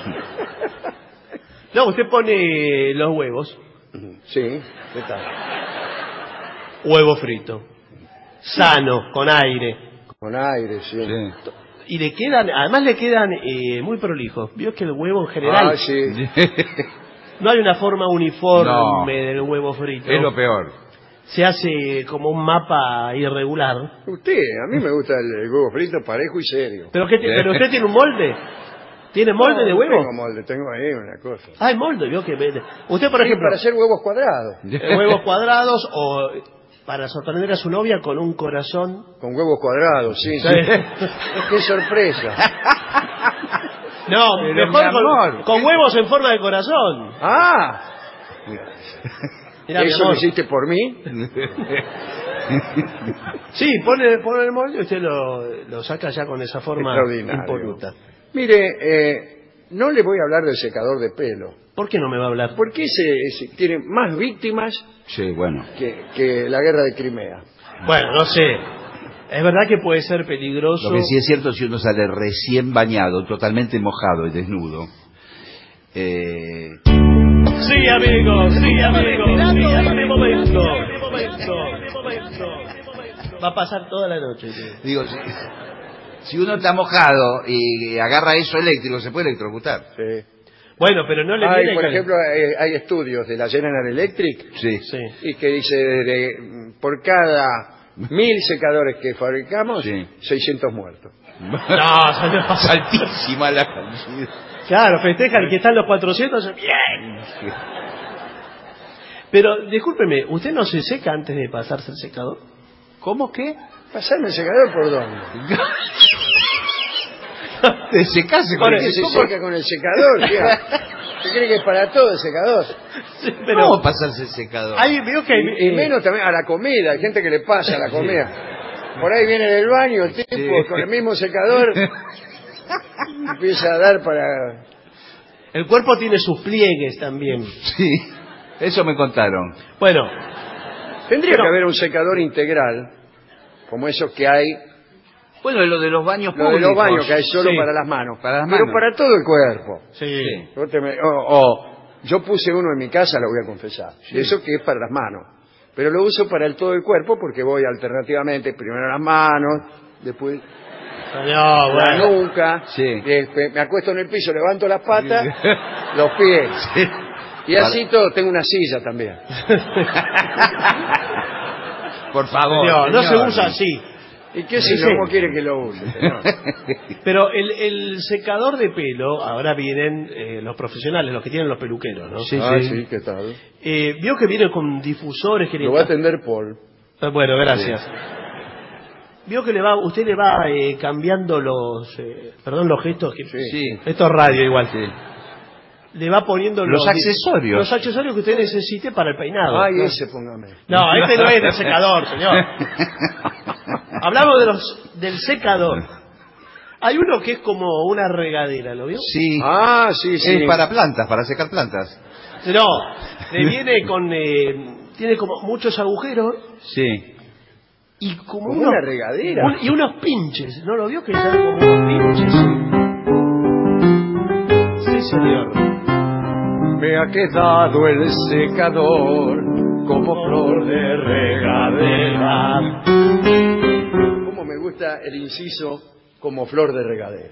No, usted pone los huevos. Sí, ¿qué tal? Huevo frito. Sano, con aire. Con aire, sí. Y además le quedan muy prolijos. Vio que el huevo en general... sí. No hay una forma uniforme del huevo frito. Es lo peor. Se hace como un mapa irregular. A mí me gusta el huevo frito parejo y serio. ¿Pero usted tiene un molde? ¿Tiene molde de huevo? Tengo molde, tengo ahí una cosa. Hay molde, vio que... Usted, por ejemplo... para hacer huevos cuadrados. Huevos cuadrados o... Para sorprender a su novia con un corazón. Con huevos cuadrados, sí. ¡Qué sorpresa! No, mejor con huevos en forma de corazón. ¡Ah! Mirá, ¿eso lo hiciste por mí? Sí, pone el molde y usted lo saca ya con esa forma impoluta. Mire, no le voy a hablar del secador de pelo. ¿Por qué no me va a hablar? Porque ese tiene más víctimas Sí, bueno. que la guerra de Crimea. Bueno, no sé. Es verdad que puede ser peligroso. Lo que sí es cierto, si uno sale recién bañado, totalmente mojado y desnudo. Sí, amigos, sí, amigos. Sí, momento. Va a pasar toda la noche. Digo, si uno está mojado y agarra eso eléctrico, se puede electrocutar. Sí. Bueno, pero no le viene... Por ejemplo, hay estudios de la General Electric Sí. y que dice por cada 1000 secadores que fabricamos, 600 muertos. No, señor. Altísima la cantidad. Claro, festejan que están los 400. Bien. Pero, discúlpeme, ¿usted no se seca antes de pasarse el secador? ¿Cómo que? ¿Pasarme el secador por dónde? ¿Te secase con ¿Por qué se seca con el secador? ¿Usted cree que es para todo el secador? Sí, pero... ¿Cómo pasarse el secador? Ahí veo que y menos también a la comida. Hay gente que le pasa a la comida. Por ahí viene del baño el tipo con el mismo secador. Empieza a dar para... El cuerpo tiene sus pliegues también. Sí, eso me contaron. Bueno. Tendría que haber un secador integral, como esos que hay... Bueno, lo de los baños públicos. Lo de los baños que hay solo para las manos. Para las pero manos. para todo el cuerpo. Sí. Yo puse uno en mi casa, lo voy a confesar. Sí. Eso que es para las manos. Pero lo uso para todo el cuerpo porque voy alternativamente primero las manos, después la nuca, me acuesto en el piso, levanto las patas, los pies. Sí. Y así todo, tengo una silla también. Por favor. No se usa así. ¿Y qué si no quiere que lo use? Pero el secador de pelo, ahora vienen los profesionales, los que tienen los peluqueros, ¿no? Sí, ¿qué tal? Vio que viene con difusores que lo va a atender Paul. Bueno, gracias. Sí. Vio que usted le va cambiando los gestos que esto es radio igual. Sí. Le va poniendo los accesorios. Los accesorios que usted necesite para el peinado. Ay, ese póngame. No, este no es del secador, señor. Hablamos del secador. Hay uno que es como una regadera, ¿lo vio? Sí. Sí. Es para plantas, para secar plantas. No, le viene con... tiene como muchos agujeros. Sí. Y como una regadera. Y unos pinches. ¿No lo vio que sale como unos pinches? Sí, señor. Me ha quedado el secador como flor de regadera. ¿Cómo me gusta el inciso como flor de regadera?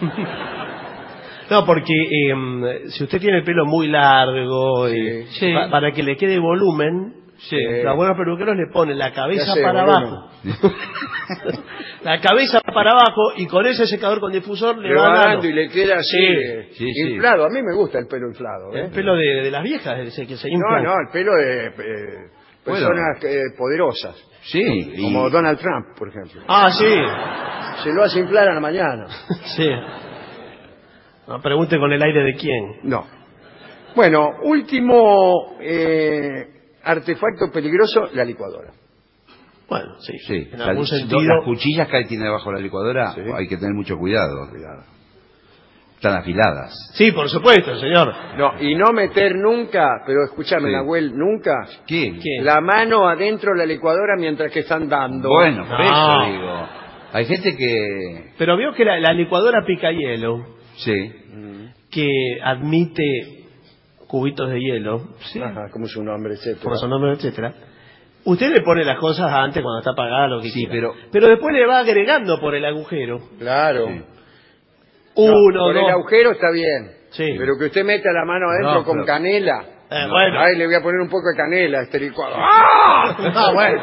No, porque si usted tiene el pelo muy largo, para que le quede volumen, los buenos peluqueros le ponen la cabeza para abajo. La cabeza para abajo y con ese secador con difusor le va dando y le queda así inflado. A mí me gusta el pelo inflado. El pelo de las viejas que se infla. No, el pelo de personas poderosas. Sí. Como Donald Trump, por ejemplo. Sí. Se lo hace inflar a la mañana. Sí. No, pregunte con el aire de quién. No. Bueno, último artefacto peligroso, la licuadora. Bueno, sí. En algún sentido. Las cuchillas que tiene debajo de la licuadora, hay que tener mucho cuidado. Están afiladas. Sí, por supuesto, señor. No, y no meter nunca, pero escúchame, Nahuel, nunca. ¿Qué? La mano adentro de la licuadora mientras que están dando. Bueno, por eso digo. Hay gente que... Pero vio que la licuadora pica hielo. Sí. Que admite cubitos de hielo. Sí. Ajá, como su nombre, etcétera. Como su nombre, etcétera. Usted le pone las cosas antes cuando está apagada, lo que quiera. Pero después le va agregando por el agujero. Claro. Sí. Por el agujero está bien. Sí. Pero que usted meta la mano adentro con canela. Bueno. Ahí le voy a poner un poco de canela a este licuado. ¡Ah! Bueno.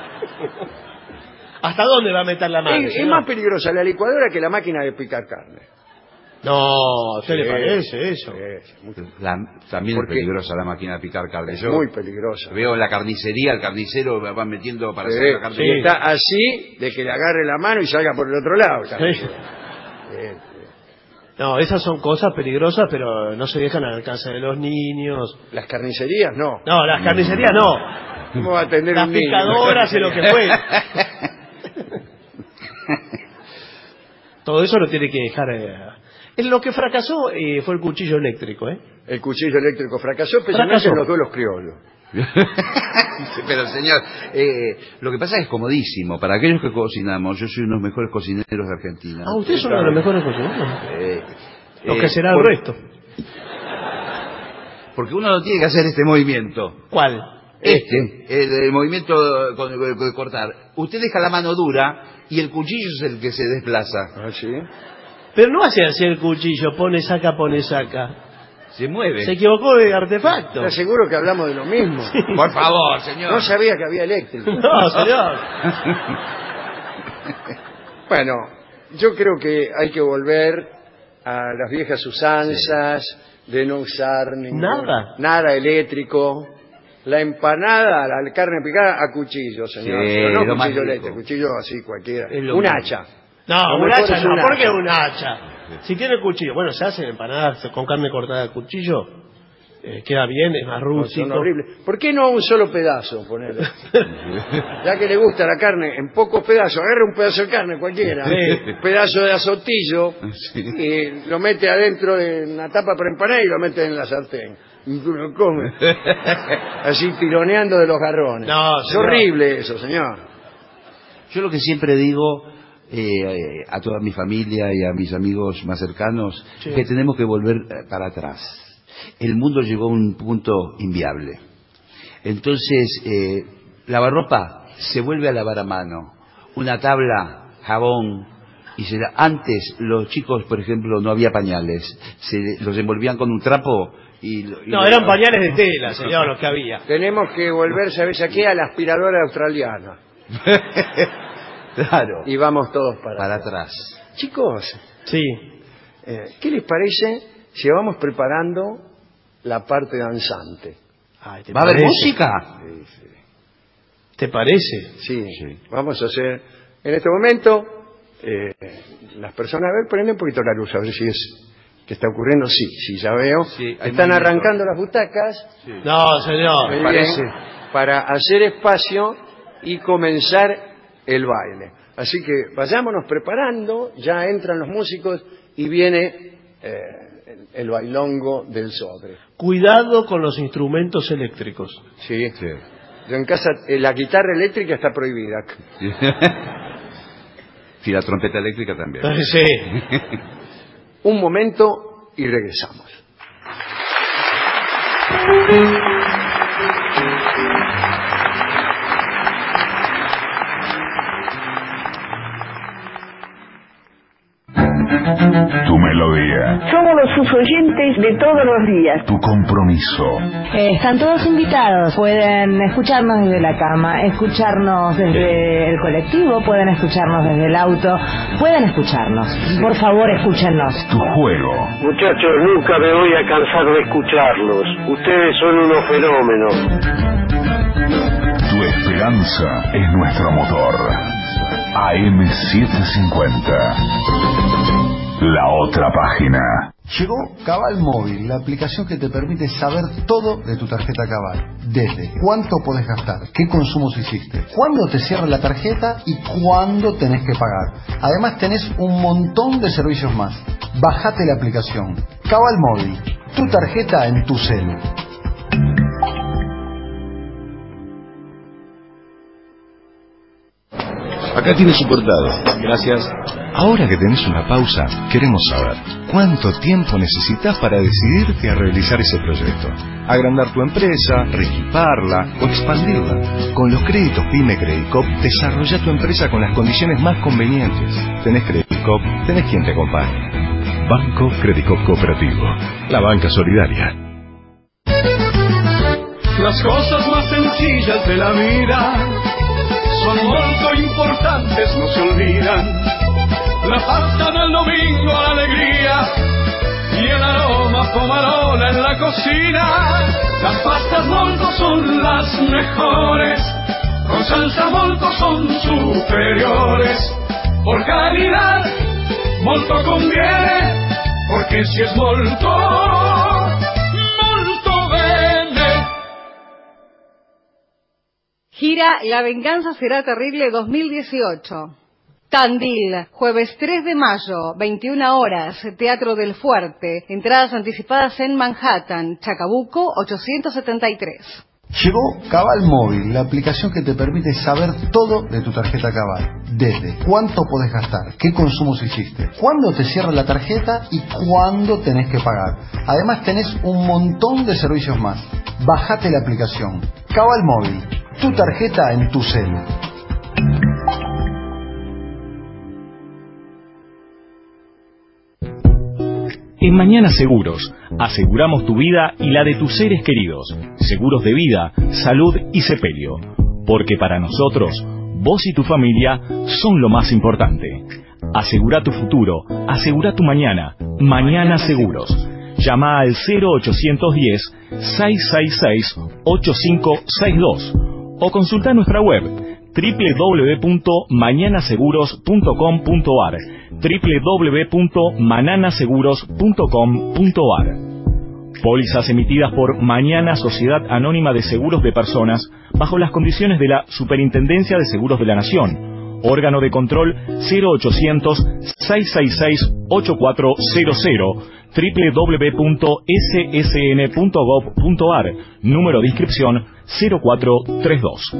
¿Hasta dónde va a meter la mano? Es más peligrosa la licuadora que la máquina de picar carne. No, ¿a usted le parece eso? También es peligrosa la máquina de picar carne. Es muy peligrosa. Veo en la carnicería, el carnicero va metiendo para hacer la carne. Sí. Está así de que le agarre la mano y salga por el otro lado. No, esas son cosas peligrosas, pero no se dejan al alcance de los niños. ¿Las carnicerías? No. No, las carnicerías no. ¿Cómo va a tener las un niño? picadoras y lo que fue. Todo eso lo tiene que dejar. En lo que fracasó fue el cuchillo eléctrico, ¿eh? El cuchillo eléctrico fracasó, especialmente en los duelos criollos. Pero señor, lo que pasa es comodísimo. Para aquellos que cocinamos, yo soy uno de los mejores cocineros de Argentina. Ah, ¿usted es uno de los mejores cocineros? Lo que será el resto. Porque uno no tiene que hacer este movimiento. ¿Cuál? El movimiento de cortar. Usted deja la mano dura y el cuchillo es el que se desplaza. ¿Ah, sí? Pero no hace así el cuchillo, pone, saca, pone, saca. Se mueve. Se equivocó de artefacto. Te aseguro que hablamos de lo mismo. Sí. Por favor, señor. No sabía que había eléctrico. No, señor. Bueno, yo creo que hay que volver a las viejas usanzas de no usar nada eléctrico. La empanada, la carne picada a cuchillo, señor. Sí, pero no lo cuchillo más eléctrico, cuchillo así cualquiera. Un hacha. No, Lo un mejor hacha es no. un ¿Por qué hacha. un hacha? Si tiene cuchillo, bueno, se hacen empanadas con carne cortada de cuchillo, queda bien, es más rústico. Son horribles. ¿Por qué no un solo pedazo, ponele? Ya que le gusta la carne en pocos pedazos, agarra un pedazo de carne cualquiera, un pedazo de azotillo, y lo mete adentro de una tapa para empanar y lo mete en la sartén. Y tú lo comes. Así tironeando de los garrones. No, es horrible eso, señor. Yo lo que siempre digo a toda mi familia y a mis amigos más cercanos, Sí. que tenemos que volver para atrás. El mundo llegó a un punto inviable. Entonces, lavarropa se vuelve a lavar a mano. Una tabla, jabón. Antes los chicos, por ejemplo, no había pañales. Los envolvían con un trapo No, eran pañales de tela, señor, los que había. Tenemos que volver, ¿sabes a qué? A la aspiradora australiana. Claro. Y vamos todos para atrás. Chicos, sí. ¿Qué les parece si vamos preparando la parte danzante? Ay, ¿Va a haber música? Sí, sí. ¿Te parece? Sí. Vamos a hacer... En este momento, las personas... A ver, prende un poquito la luz, a ver si es... ¿Qué está ocurriendo? Sí, ya veo. Sí, están arrancando las butacas. Sí. No, señor. Muy bien, para hacer espacio y comenzar el baile. Así que vayámonos preparando, ya entran los músicos y viene el bailongo del Sodre. Cuidado con los instrumentos eléctricos. Sí. Yo en casa, la guitarra eléctrica está prohibida. Y la trompeta eléctrica también. Sí. Un momento y regresamos. Tu melodía, Somos los oyentes de todos los días. tu compromiso. Están todos invitados. Pueden escucharnos desde la cama, escucharnos desde el colectivo, pueden escucharnos desde el auto, pueden escucharnos. Por favor, escúchennos. Tu juego, Muchachos, nunca me voy a cansar de escucharlos. Ustedes son unos fenómenos. tu esperanza es nuestro motor. AM750. La otra página. Llegó Cabal Móvil, la aplicación que te permite saber todo de tu tarjeta Cabal. Desde cuánto podés gastar, qué consumos hiciste, cuándo te cierra la tarjeta y cuándo tenés que pagar. Además tenés un montón de servicios más. Bajate la aplicación. Cabal Móvil, tu tarjeta en tu celu. Acá tiene su portado. Gracias. Ahora que tenés una pausa, queremos saber cuánto tiempo necesitas para decidirte a realizar ese proyecto. Agrandar tu empresa, reequiparla o expandirla. Con los créditos PYME Credicop, desarrolla tu empresa con las condiciones más convenientes. Tenés Credicop, tenés quien te acompañe. Banco Credicop Cooperativo. La banca solidaria. Las cosas más sencillas de la vida son molto importantes, no se olvidan. La pasta del domingo, la alegría y el aroma pomarola en la cocina. Las pastas molto son las mejores, con salsa molto son superiores. Por calidad, molto conviene, porque si es molto, molto bene. Gira La Venganza Será Terrible 2018. Tandil, jueves 3 de mayo, 21 horas, Teatro del Fuerte. Entradas anticipadas en Manhattan, Chacabuco, 873. Llegó Cabal Móvil, la aplicación que te permite saber todo de tu tarjeta Cabal. Desde cuánto podés gastar, qué consumos hiciste, cuándo te cierra la tarjeta y cuándo tenés que pagar. Además tenés un montón de servicios más. Bajate la aplicación. Cabal Móvil, tu tarjeta en tu cel. En Mañana Seguros, aseguramos tu vida y la de tus seres queridos. Seguros de vida, salud y sepelio. Porque para nosotros, vos y tu familia son lo más importante. Asegura tu futuro, asegura tu mañana. Mañana Seguros. Llama al 0810-666-8562 o consulta nuestra web www.mañanaseguros.com.ar www.mananaseguros.com.ar. Pólizas emitidas por Mañana Sociedad Anónima de Seguros de Personas bajo las condiciones de la Superintendencia de Seguros de la Nación. Órgano de control 0800-666-8400 www.ssn.gov.ar. Número de inscripción 0432.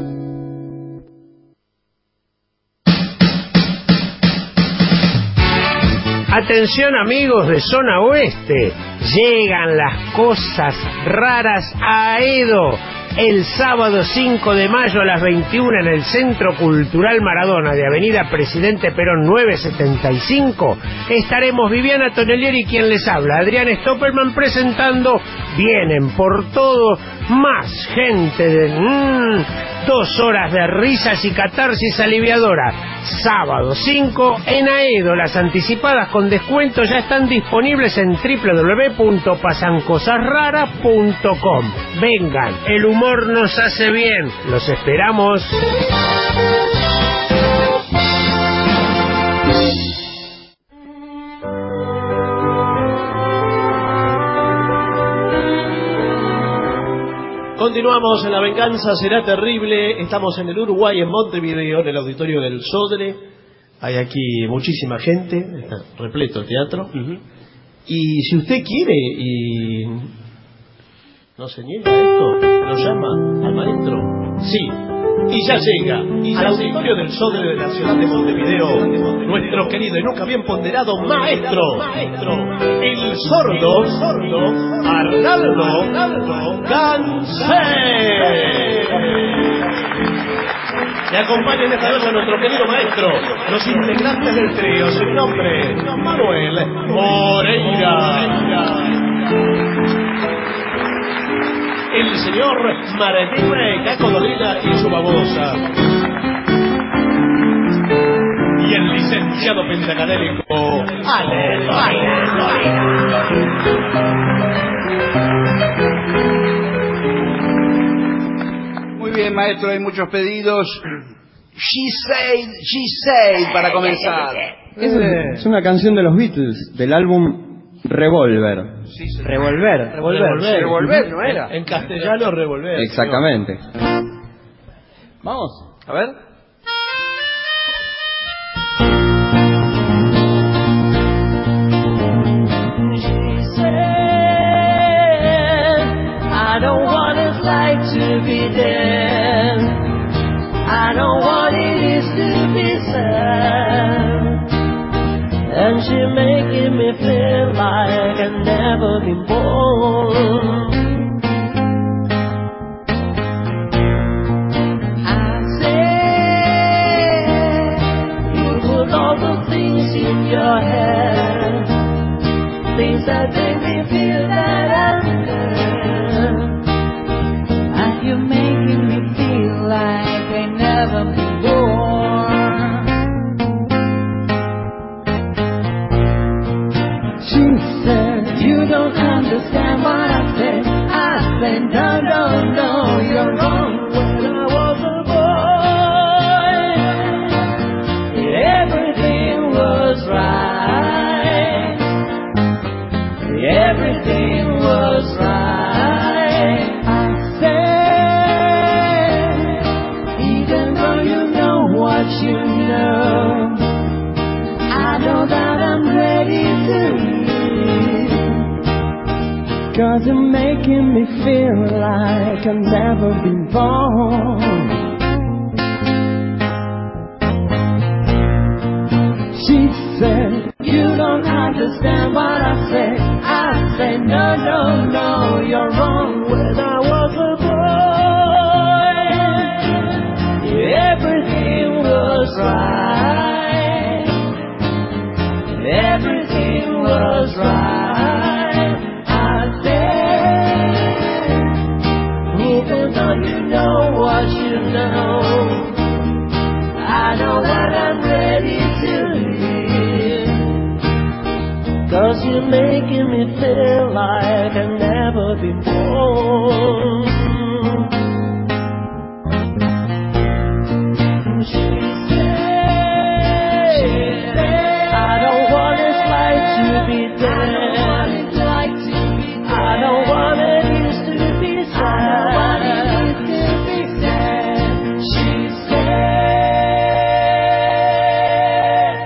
Atención amigos de Zona Oeste, llegan las cosas raras a Edo. El sábado 5 de mayo a las 21 en el Centro Cultural Maradona de Avenida Presidente Perón 975 estaremos Viviana Tonellieri, quien les habla, Adrián Stoppelman, presentando Vienen por Todo, más gente de 2 horas de risas y catarsis aliviadora. Sábado 5 en Aedo. Las anticipadas con descuento ya están disponibles en www.pasancosasraras.com. Vengan, el humor nos hace bien. Los esperamos. Continuamos en La Venganza Será Terrible. Estamos en el Uruguay, en Montevideo, en el auditorio del Sodre. Hay aquí muchísima gente, está repleto el teatro. Y si usted quiere y no se niega esto, lo llama al maestro. Sí, y ya llega al auditorio del Sodre de la ciudad de Montevideo nuestro querido y nunca bien ponderado maestro, el sordo Arnaldo Gansé. Le acompañan esta noche a nuestro querido maestro, los integrantes del trío, sin nombre, Manuel Moreira, el señor Martín Caco Dolina y su babosa, y el licenciado pentacadémico Ale Dolina. Muy bien, maestro, hay muchos pedidos. She said, para comenzar. Es una canción de los Beatles, del álbum Revolver. Sí, Revolver, ¿no era? En castellano, Revolver. Exactamente. Vamos, a ver. I don't want it's like to be dead. I know what it is to be sad. And she making me feel like I've never been born. I say you put all the things in your head, things that make me feel that I'm good. And you're making me feel like I never been born. She said, you don't understand what I said. I said, no, you're wrong. When I was a boy, everything was right. Everything was right. I said, even though you 'cause you're making me feel like I've never been born. She said, you don't understand what I say. I say, no, no, no, you're wrong. When I was a boy, everything was right. Everything was right. I said, even though you know what you know, I know that I'm ready to live. 'Cause you're making me feel like I've never been born. She said, I don't want this life to be dead. I don't want it used to be sad. She said.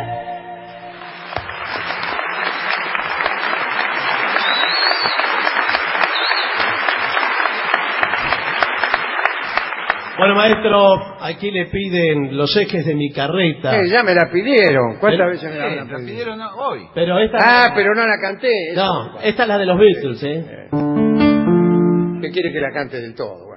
Bueno, maestro, aquí le piden los ejes de mi carreta. Ya me la pidieron. ¿Cuántas veces me la La pidieron? pidieron hoy. Pero esta... Pero no la canté. No, esta es la de los Beatles, ¿eh? ¿Qué quiere que la cante del todo? Bueno.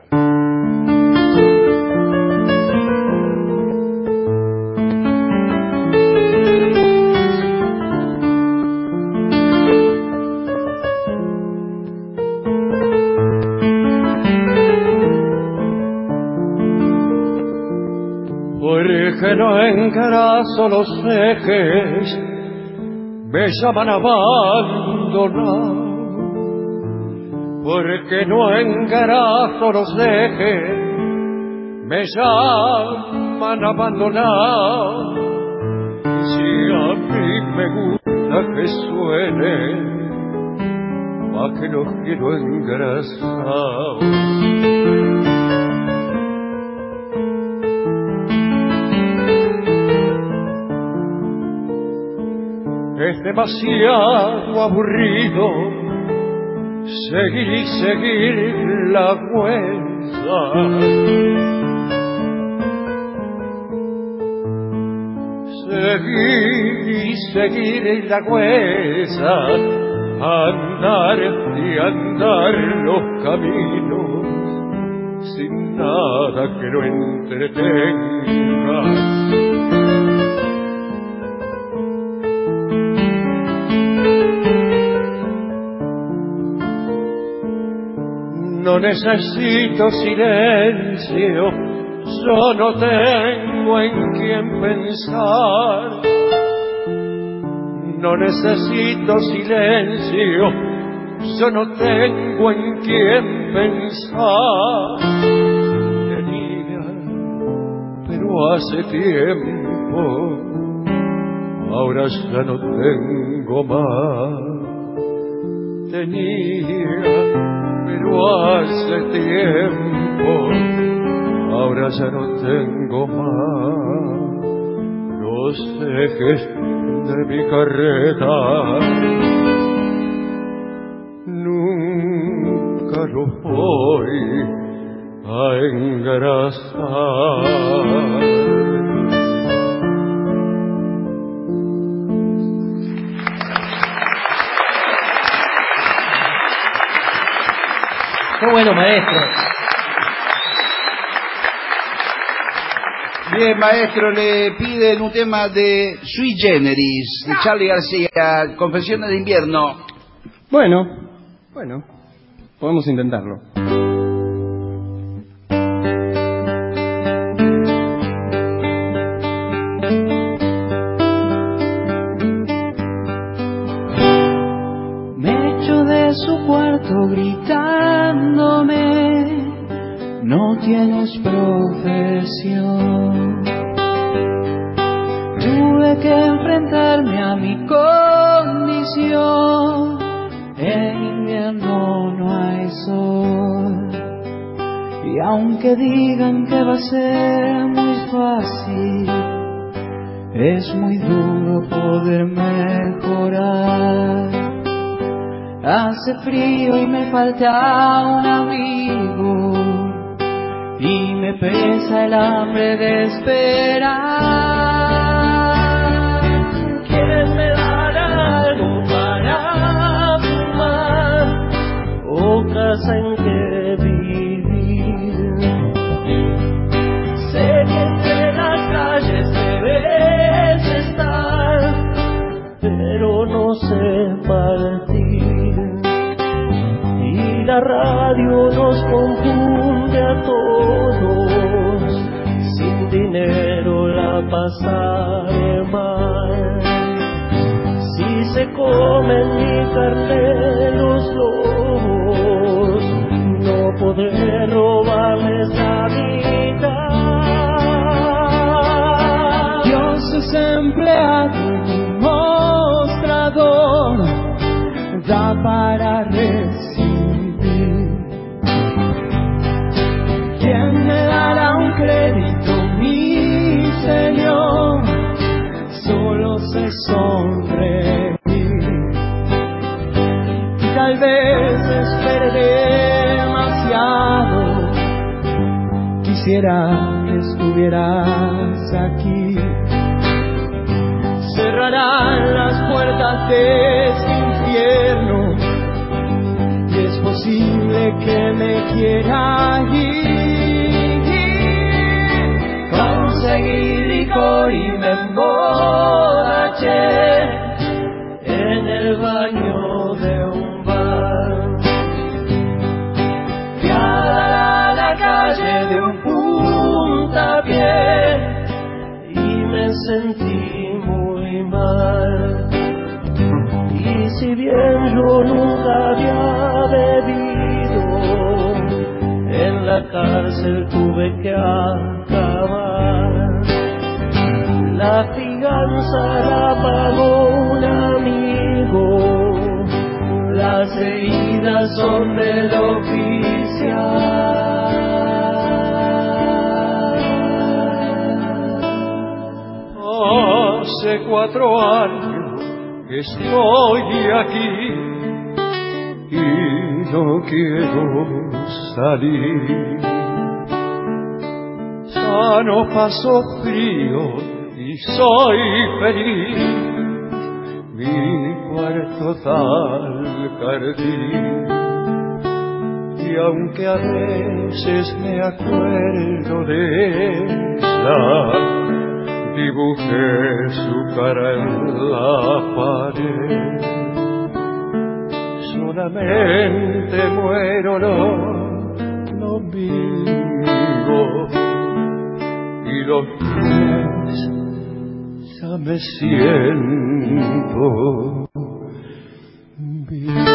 Porque no engraso los ejes, me llaman a abandonar. Porque no engraso los ejes, me llaman a abandonar. Si a mí me gusta que suene, pa' que los quiero engrasados. Es demasiado aburrido seguir y seguir la huella. Seguir y seguir la huella, andar y andar los caminos sin nada que lo entretenga. No necesito silencio, yo no tengo en quién pensar. No necesito silencio, yo no tengo en quién pensar. Tenía, pero hace tiempo, ahora ya no tengo más. Tenía, pero hace tiempo, ahora ya no tengo más. Los ejes de mi carreta nunca los voy a engrasar. Qué bueno, maestro. Bien, maestro, le piden un tema de Sui Generis, de Charly García, Confesiones de Invierno. Bueno, podemos intentarlo. Me echo de su cuarto gritándome, no tienes profesión. Tuve que enfrentarme a mi condición. En invierno no hay sol. Y aunque digan que va a ser muy fácil, es muy duro poder mejorar. Hace frío y me falta un abrigo, y me pesa el hambre de esperar. ¿Quién me dará algo para fumar o casa en que vivir? Sé que entre las calles debes estar, pero no sé partir, y la radio nos confunde a todos. Sin dinero la pasaré mal, si se comen mi carne los lobos, no podré robarles la mitad. Dios es empleado, mostrador, da para recibir. ¿Quién me dará un crédito, mi Señor? Solo sé sonreír, y tal vez espere demasiado. Quisiera que estuvieras aquí. Cerrarán las puertas de este infierno, y es posible que me quiera ir. Conseguí licor y me emborraché en el baño de un bar. Fui a dar a la calle de un puntapié y me sentí muy mal. Y si bien yo nunca había bebido, en la cárcel tuve que acabar. La fianza la pagó un amigo, las heridas son del oficial. Hace 4 años que estoy aquí y no quiero salir. Ya no paso frío y soy feliz. Mi cuarto tal jardín, y aunque a veces me acuerdo de ella, dibujé su cara en la pared. Solamente muero los domingos, y los lunes ya me siento bien.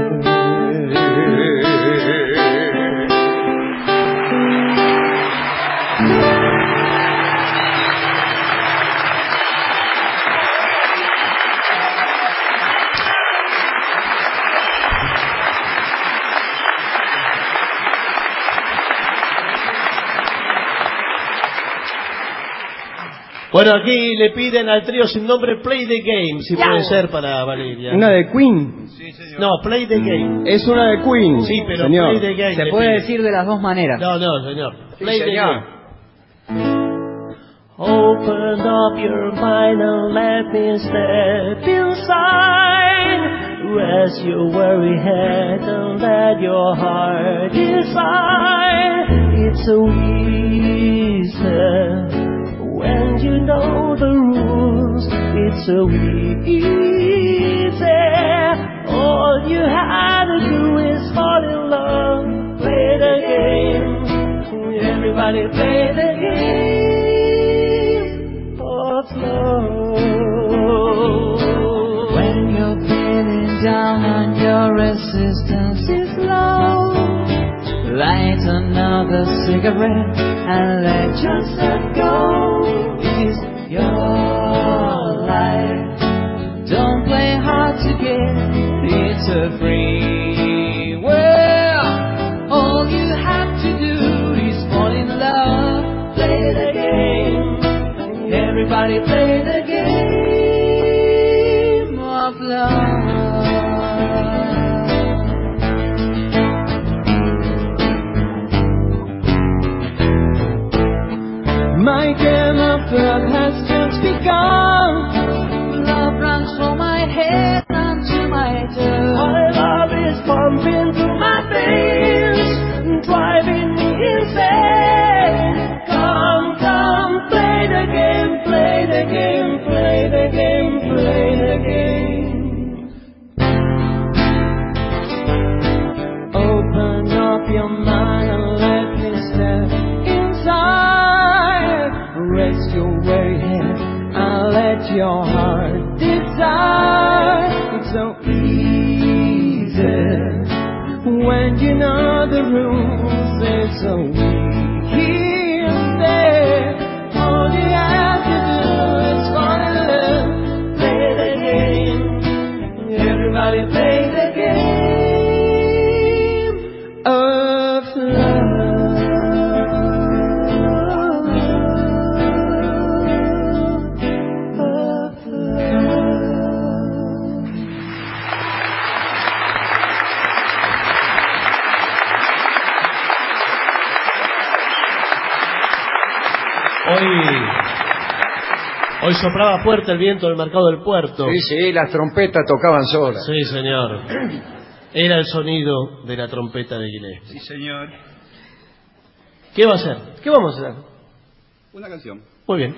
Bueno, aquí le piden al trío sin nombre Play the Game, si puede ser para Valeria. ¿Una de Queen? Sí, señor. No, Play the Game. Es una de Queen. Sí, pero señor. Play the Game. Se puede decir de las dos maneras. No, señor. Play sí, the señor. Game. Open up your mind and let me step inside. Rest your weary head and let your heart decide. It's so easy when you know the rules. It's so easy. All you have to do is fall in love. Play the game. Everybody play the game of love. When you're feeling down and your resistance is low, light another cigarette and let yourself go. It's your life. Don't play hard to get. It's a free world. All you have to do is fall in love. Play the game. Everybody play the game of love. game of love has just begun. Love runs from my head down to my toes. My love is pumping through my veins, driving me insane. Come, come, play the game, play the game, play the game, play the game. Open up your mind and let me step inside. Rest your weary head and let your heart decide. It's so easy when you know the rules. It's so easy there. All you have to do is fall in love. Play the game. Everybody play the game of love. Hoy soplaba fuerte el viento del mercado del puerto. Sí, sí, las trompetas tocaban solas. Sí, señor. Era el sonido de la trompeta de Gillespie. Sí, señor. ¿Qué va a hacer? ¿Qué vamos a hacer? Una canción. Muy bien.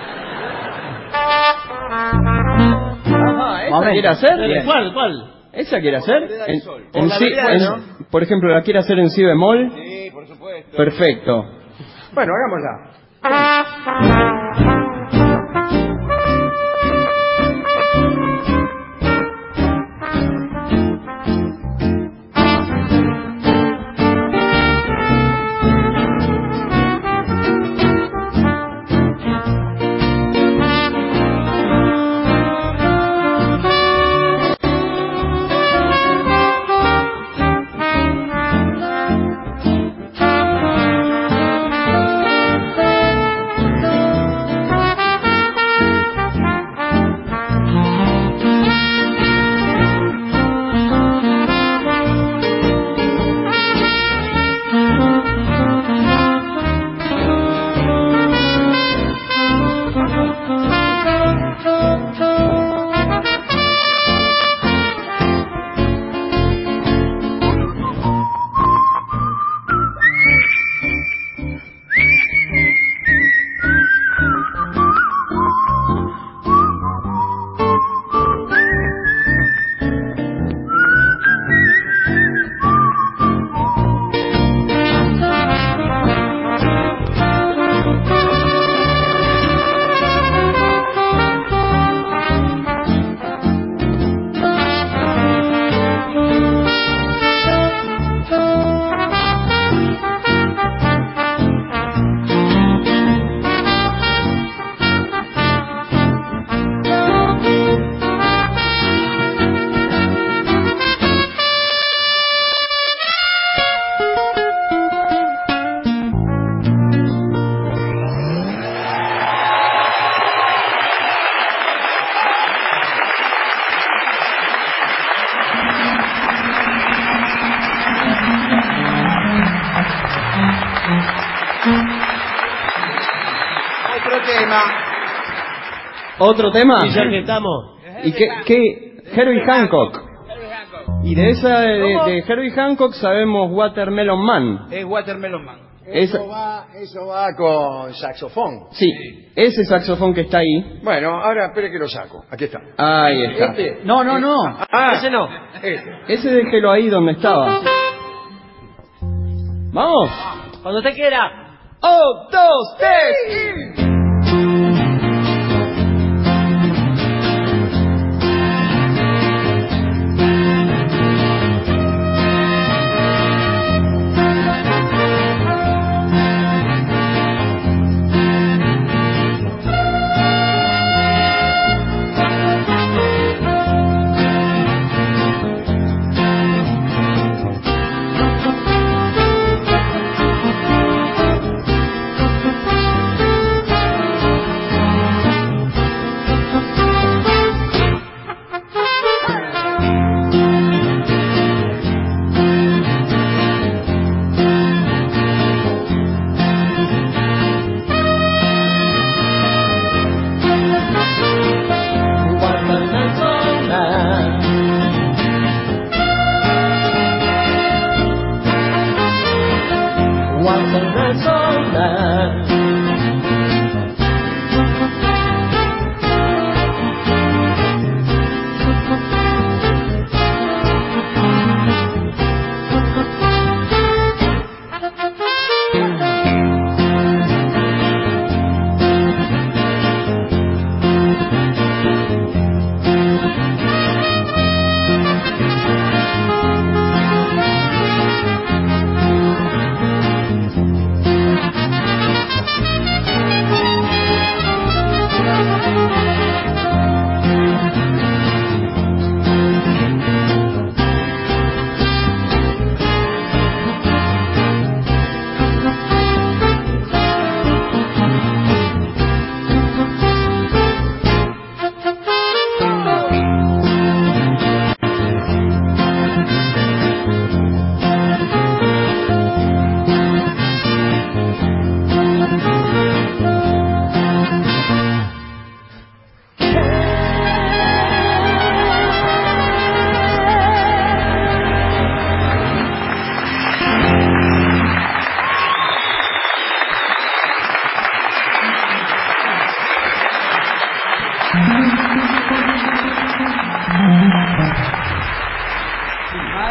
Ajá, ¿esa quiere hacer? Bien. ¿Cuál? ¿Esa quiere hacer? Por por ejemplo, ¿la quiere hacer en si bemol? Sí, por supuesto. Perfecto. Bueno, hagámosla. ¿Otro tema? Y ya que estamos. ¿Y qué? Herbie Hancock. Y de esa de Herbie Hancock sabemos Watermelon Man. Es Watermelon Man. Eso va con saxofón. Sí, ese saxofón que está ahí. Bueno, ahora espere que lo saco. Aquí está. Ahí está. No. Ese no. Ese déjelo ahí donde estaba. ¿Vamos? Cuando usted quiera. 1, 2, 3 y...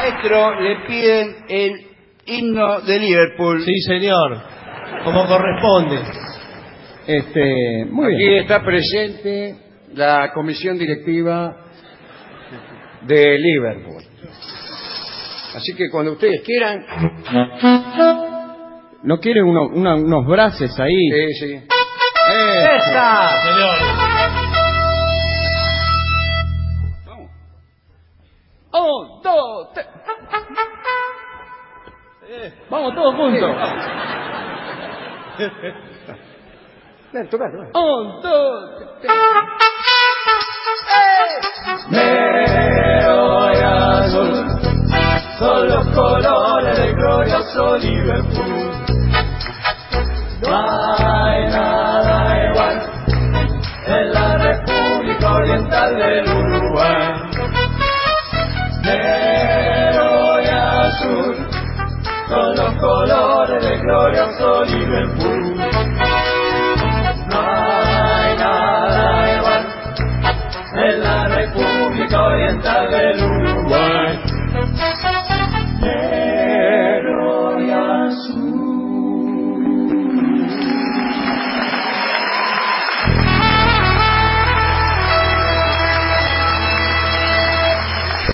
Maestro, le piden el himno de Liverpool. Sí, señor. Como corresponde. Muy Aquí bien. está presente la comisión directiva de Liverpool. Así que cuando ustedes quieran... ¿No quiere unos braces ahí? Sí, sí. ¡Esa! Señor. ¡Un, dos, tres! Vamos todos juntos. Toca. ¡Un, dos, tres! Negro y azul son los colores del glorioso Liverpool. No hay nada igual en la República Oriental del Uruguay. Negro y azul son los colores del glorioso Liverpool.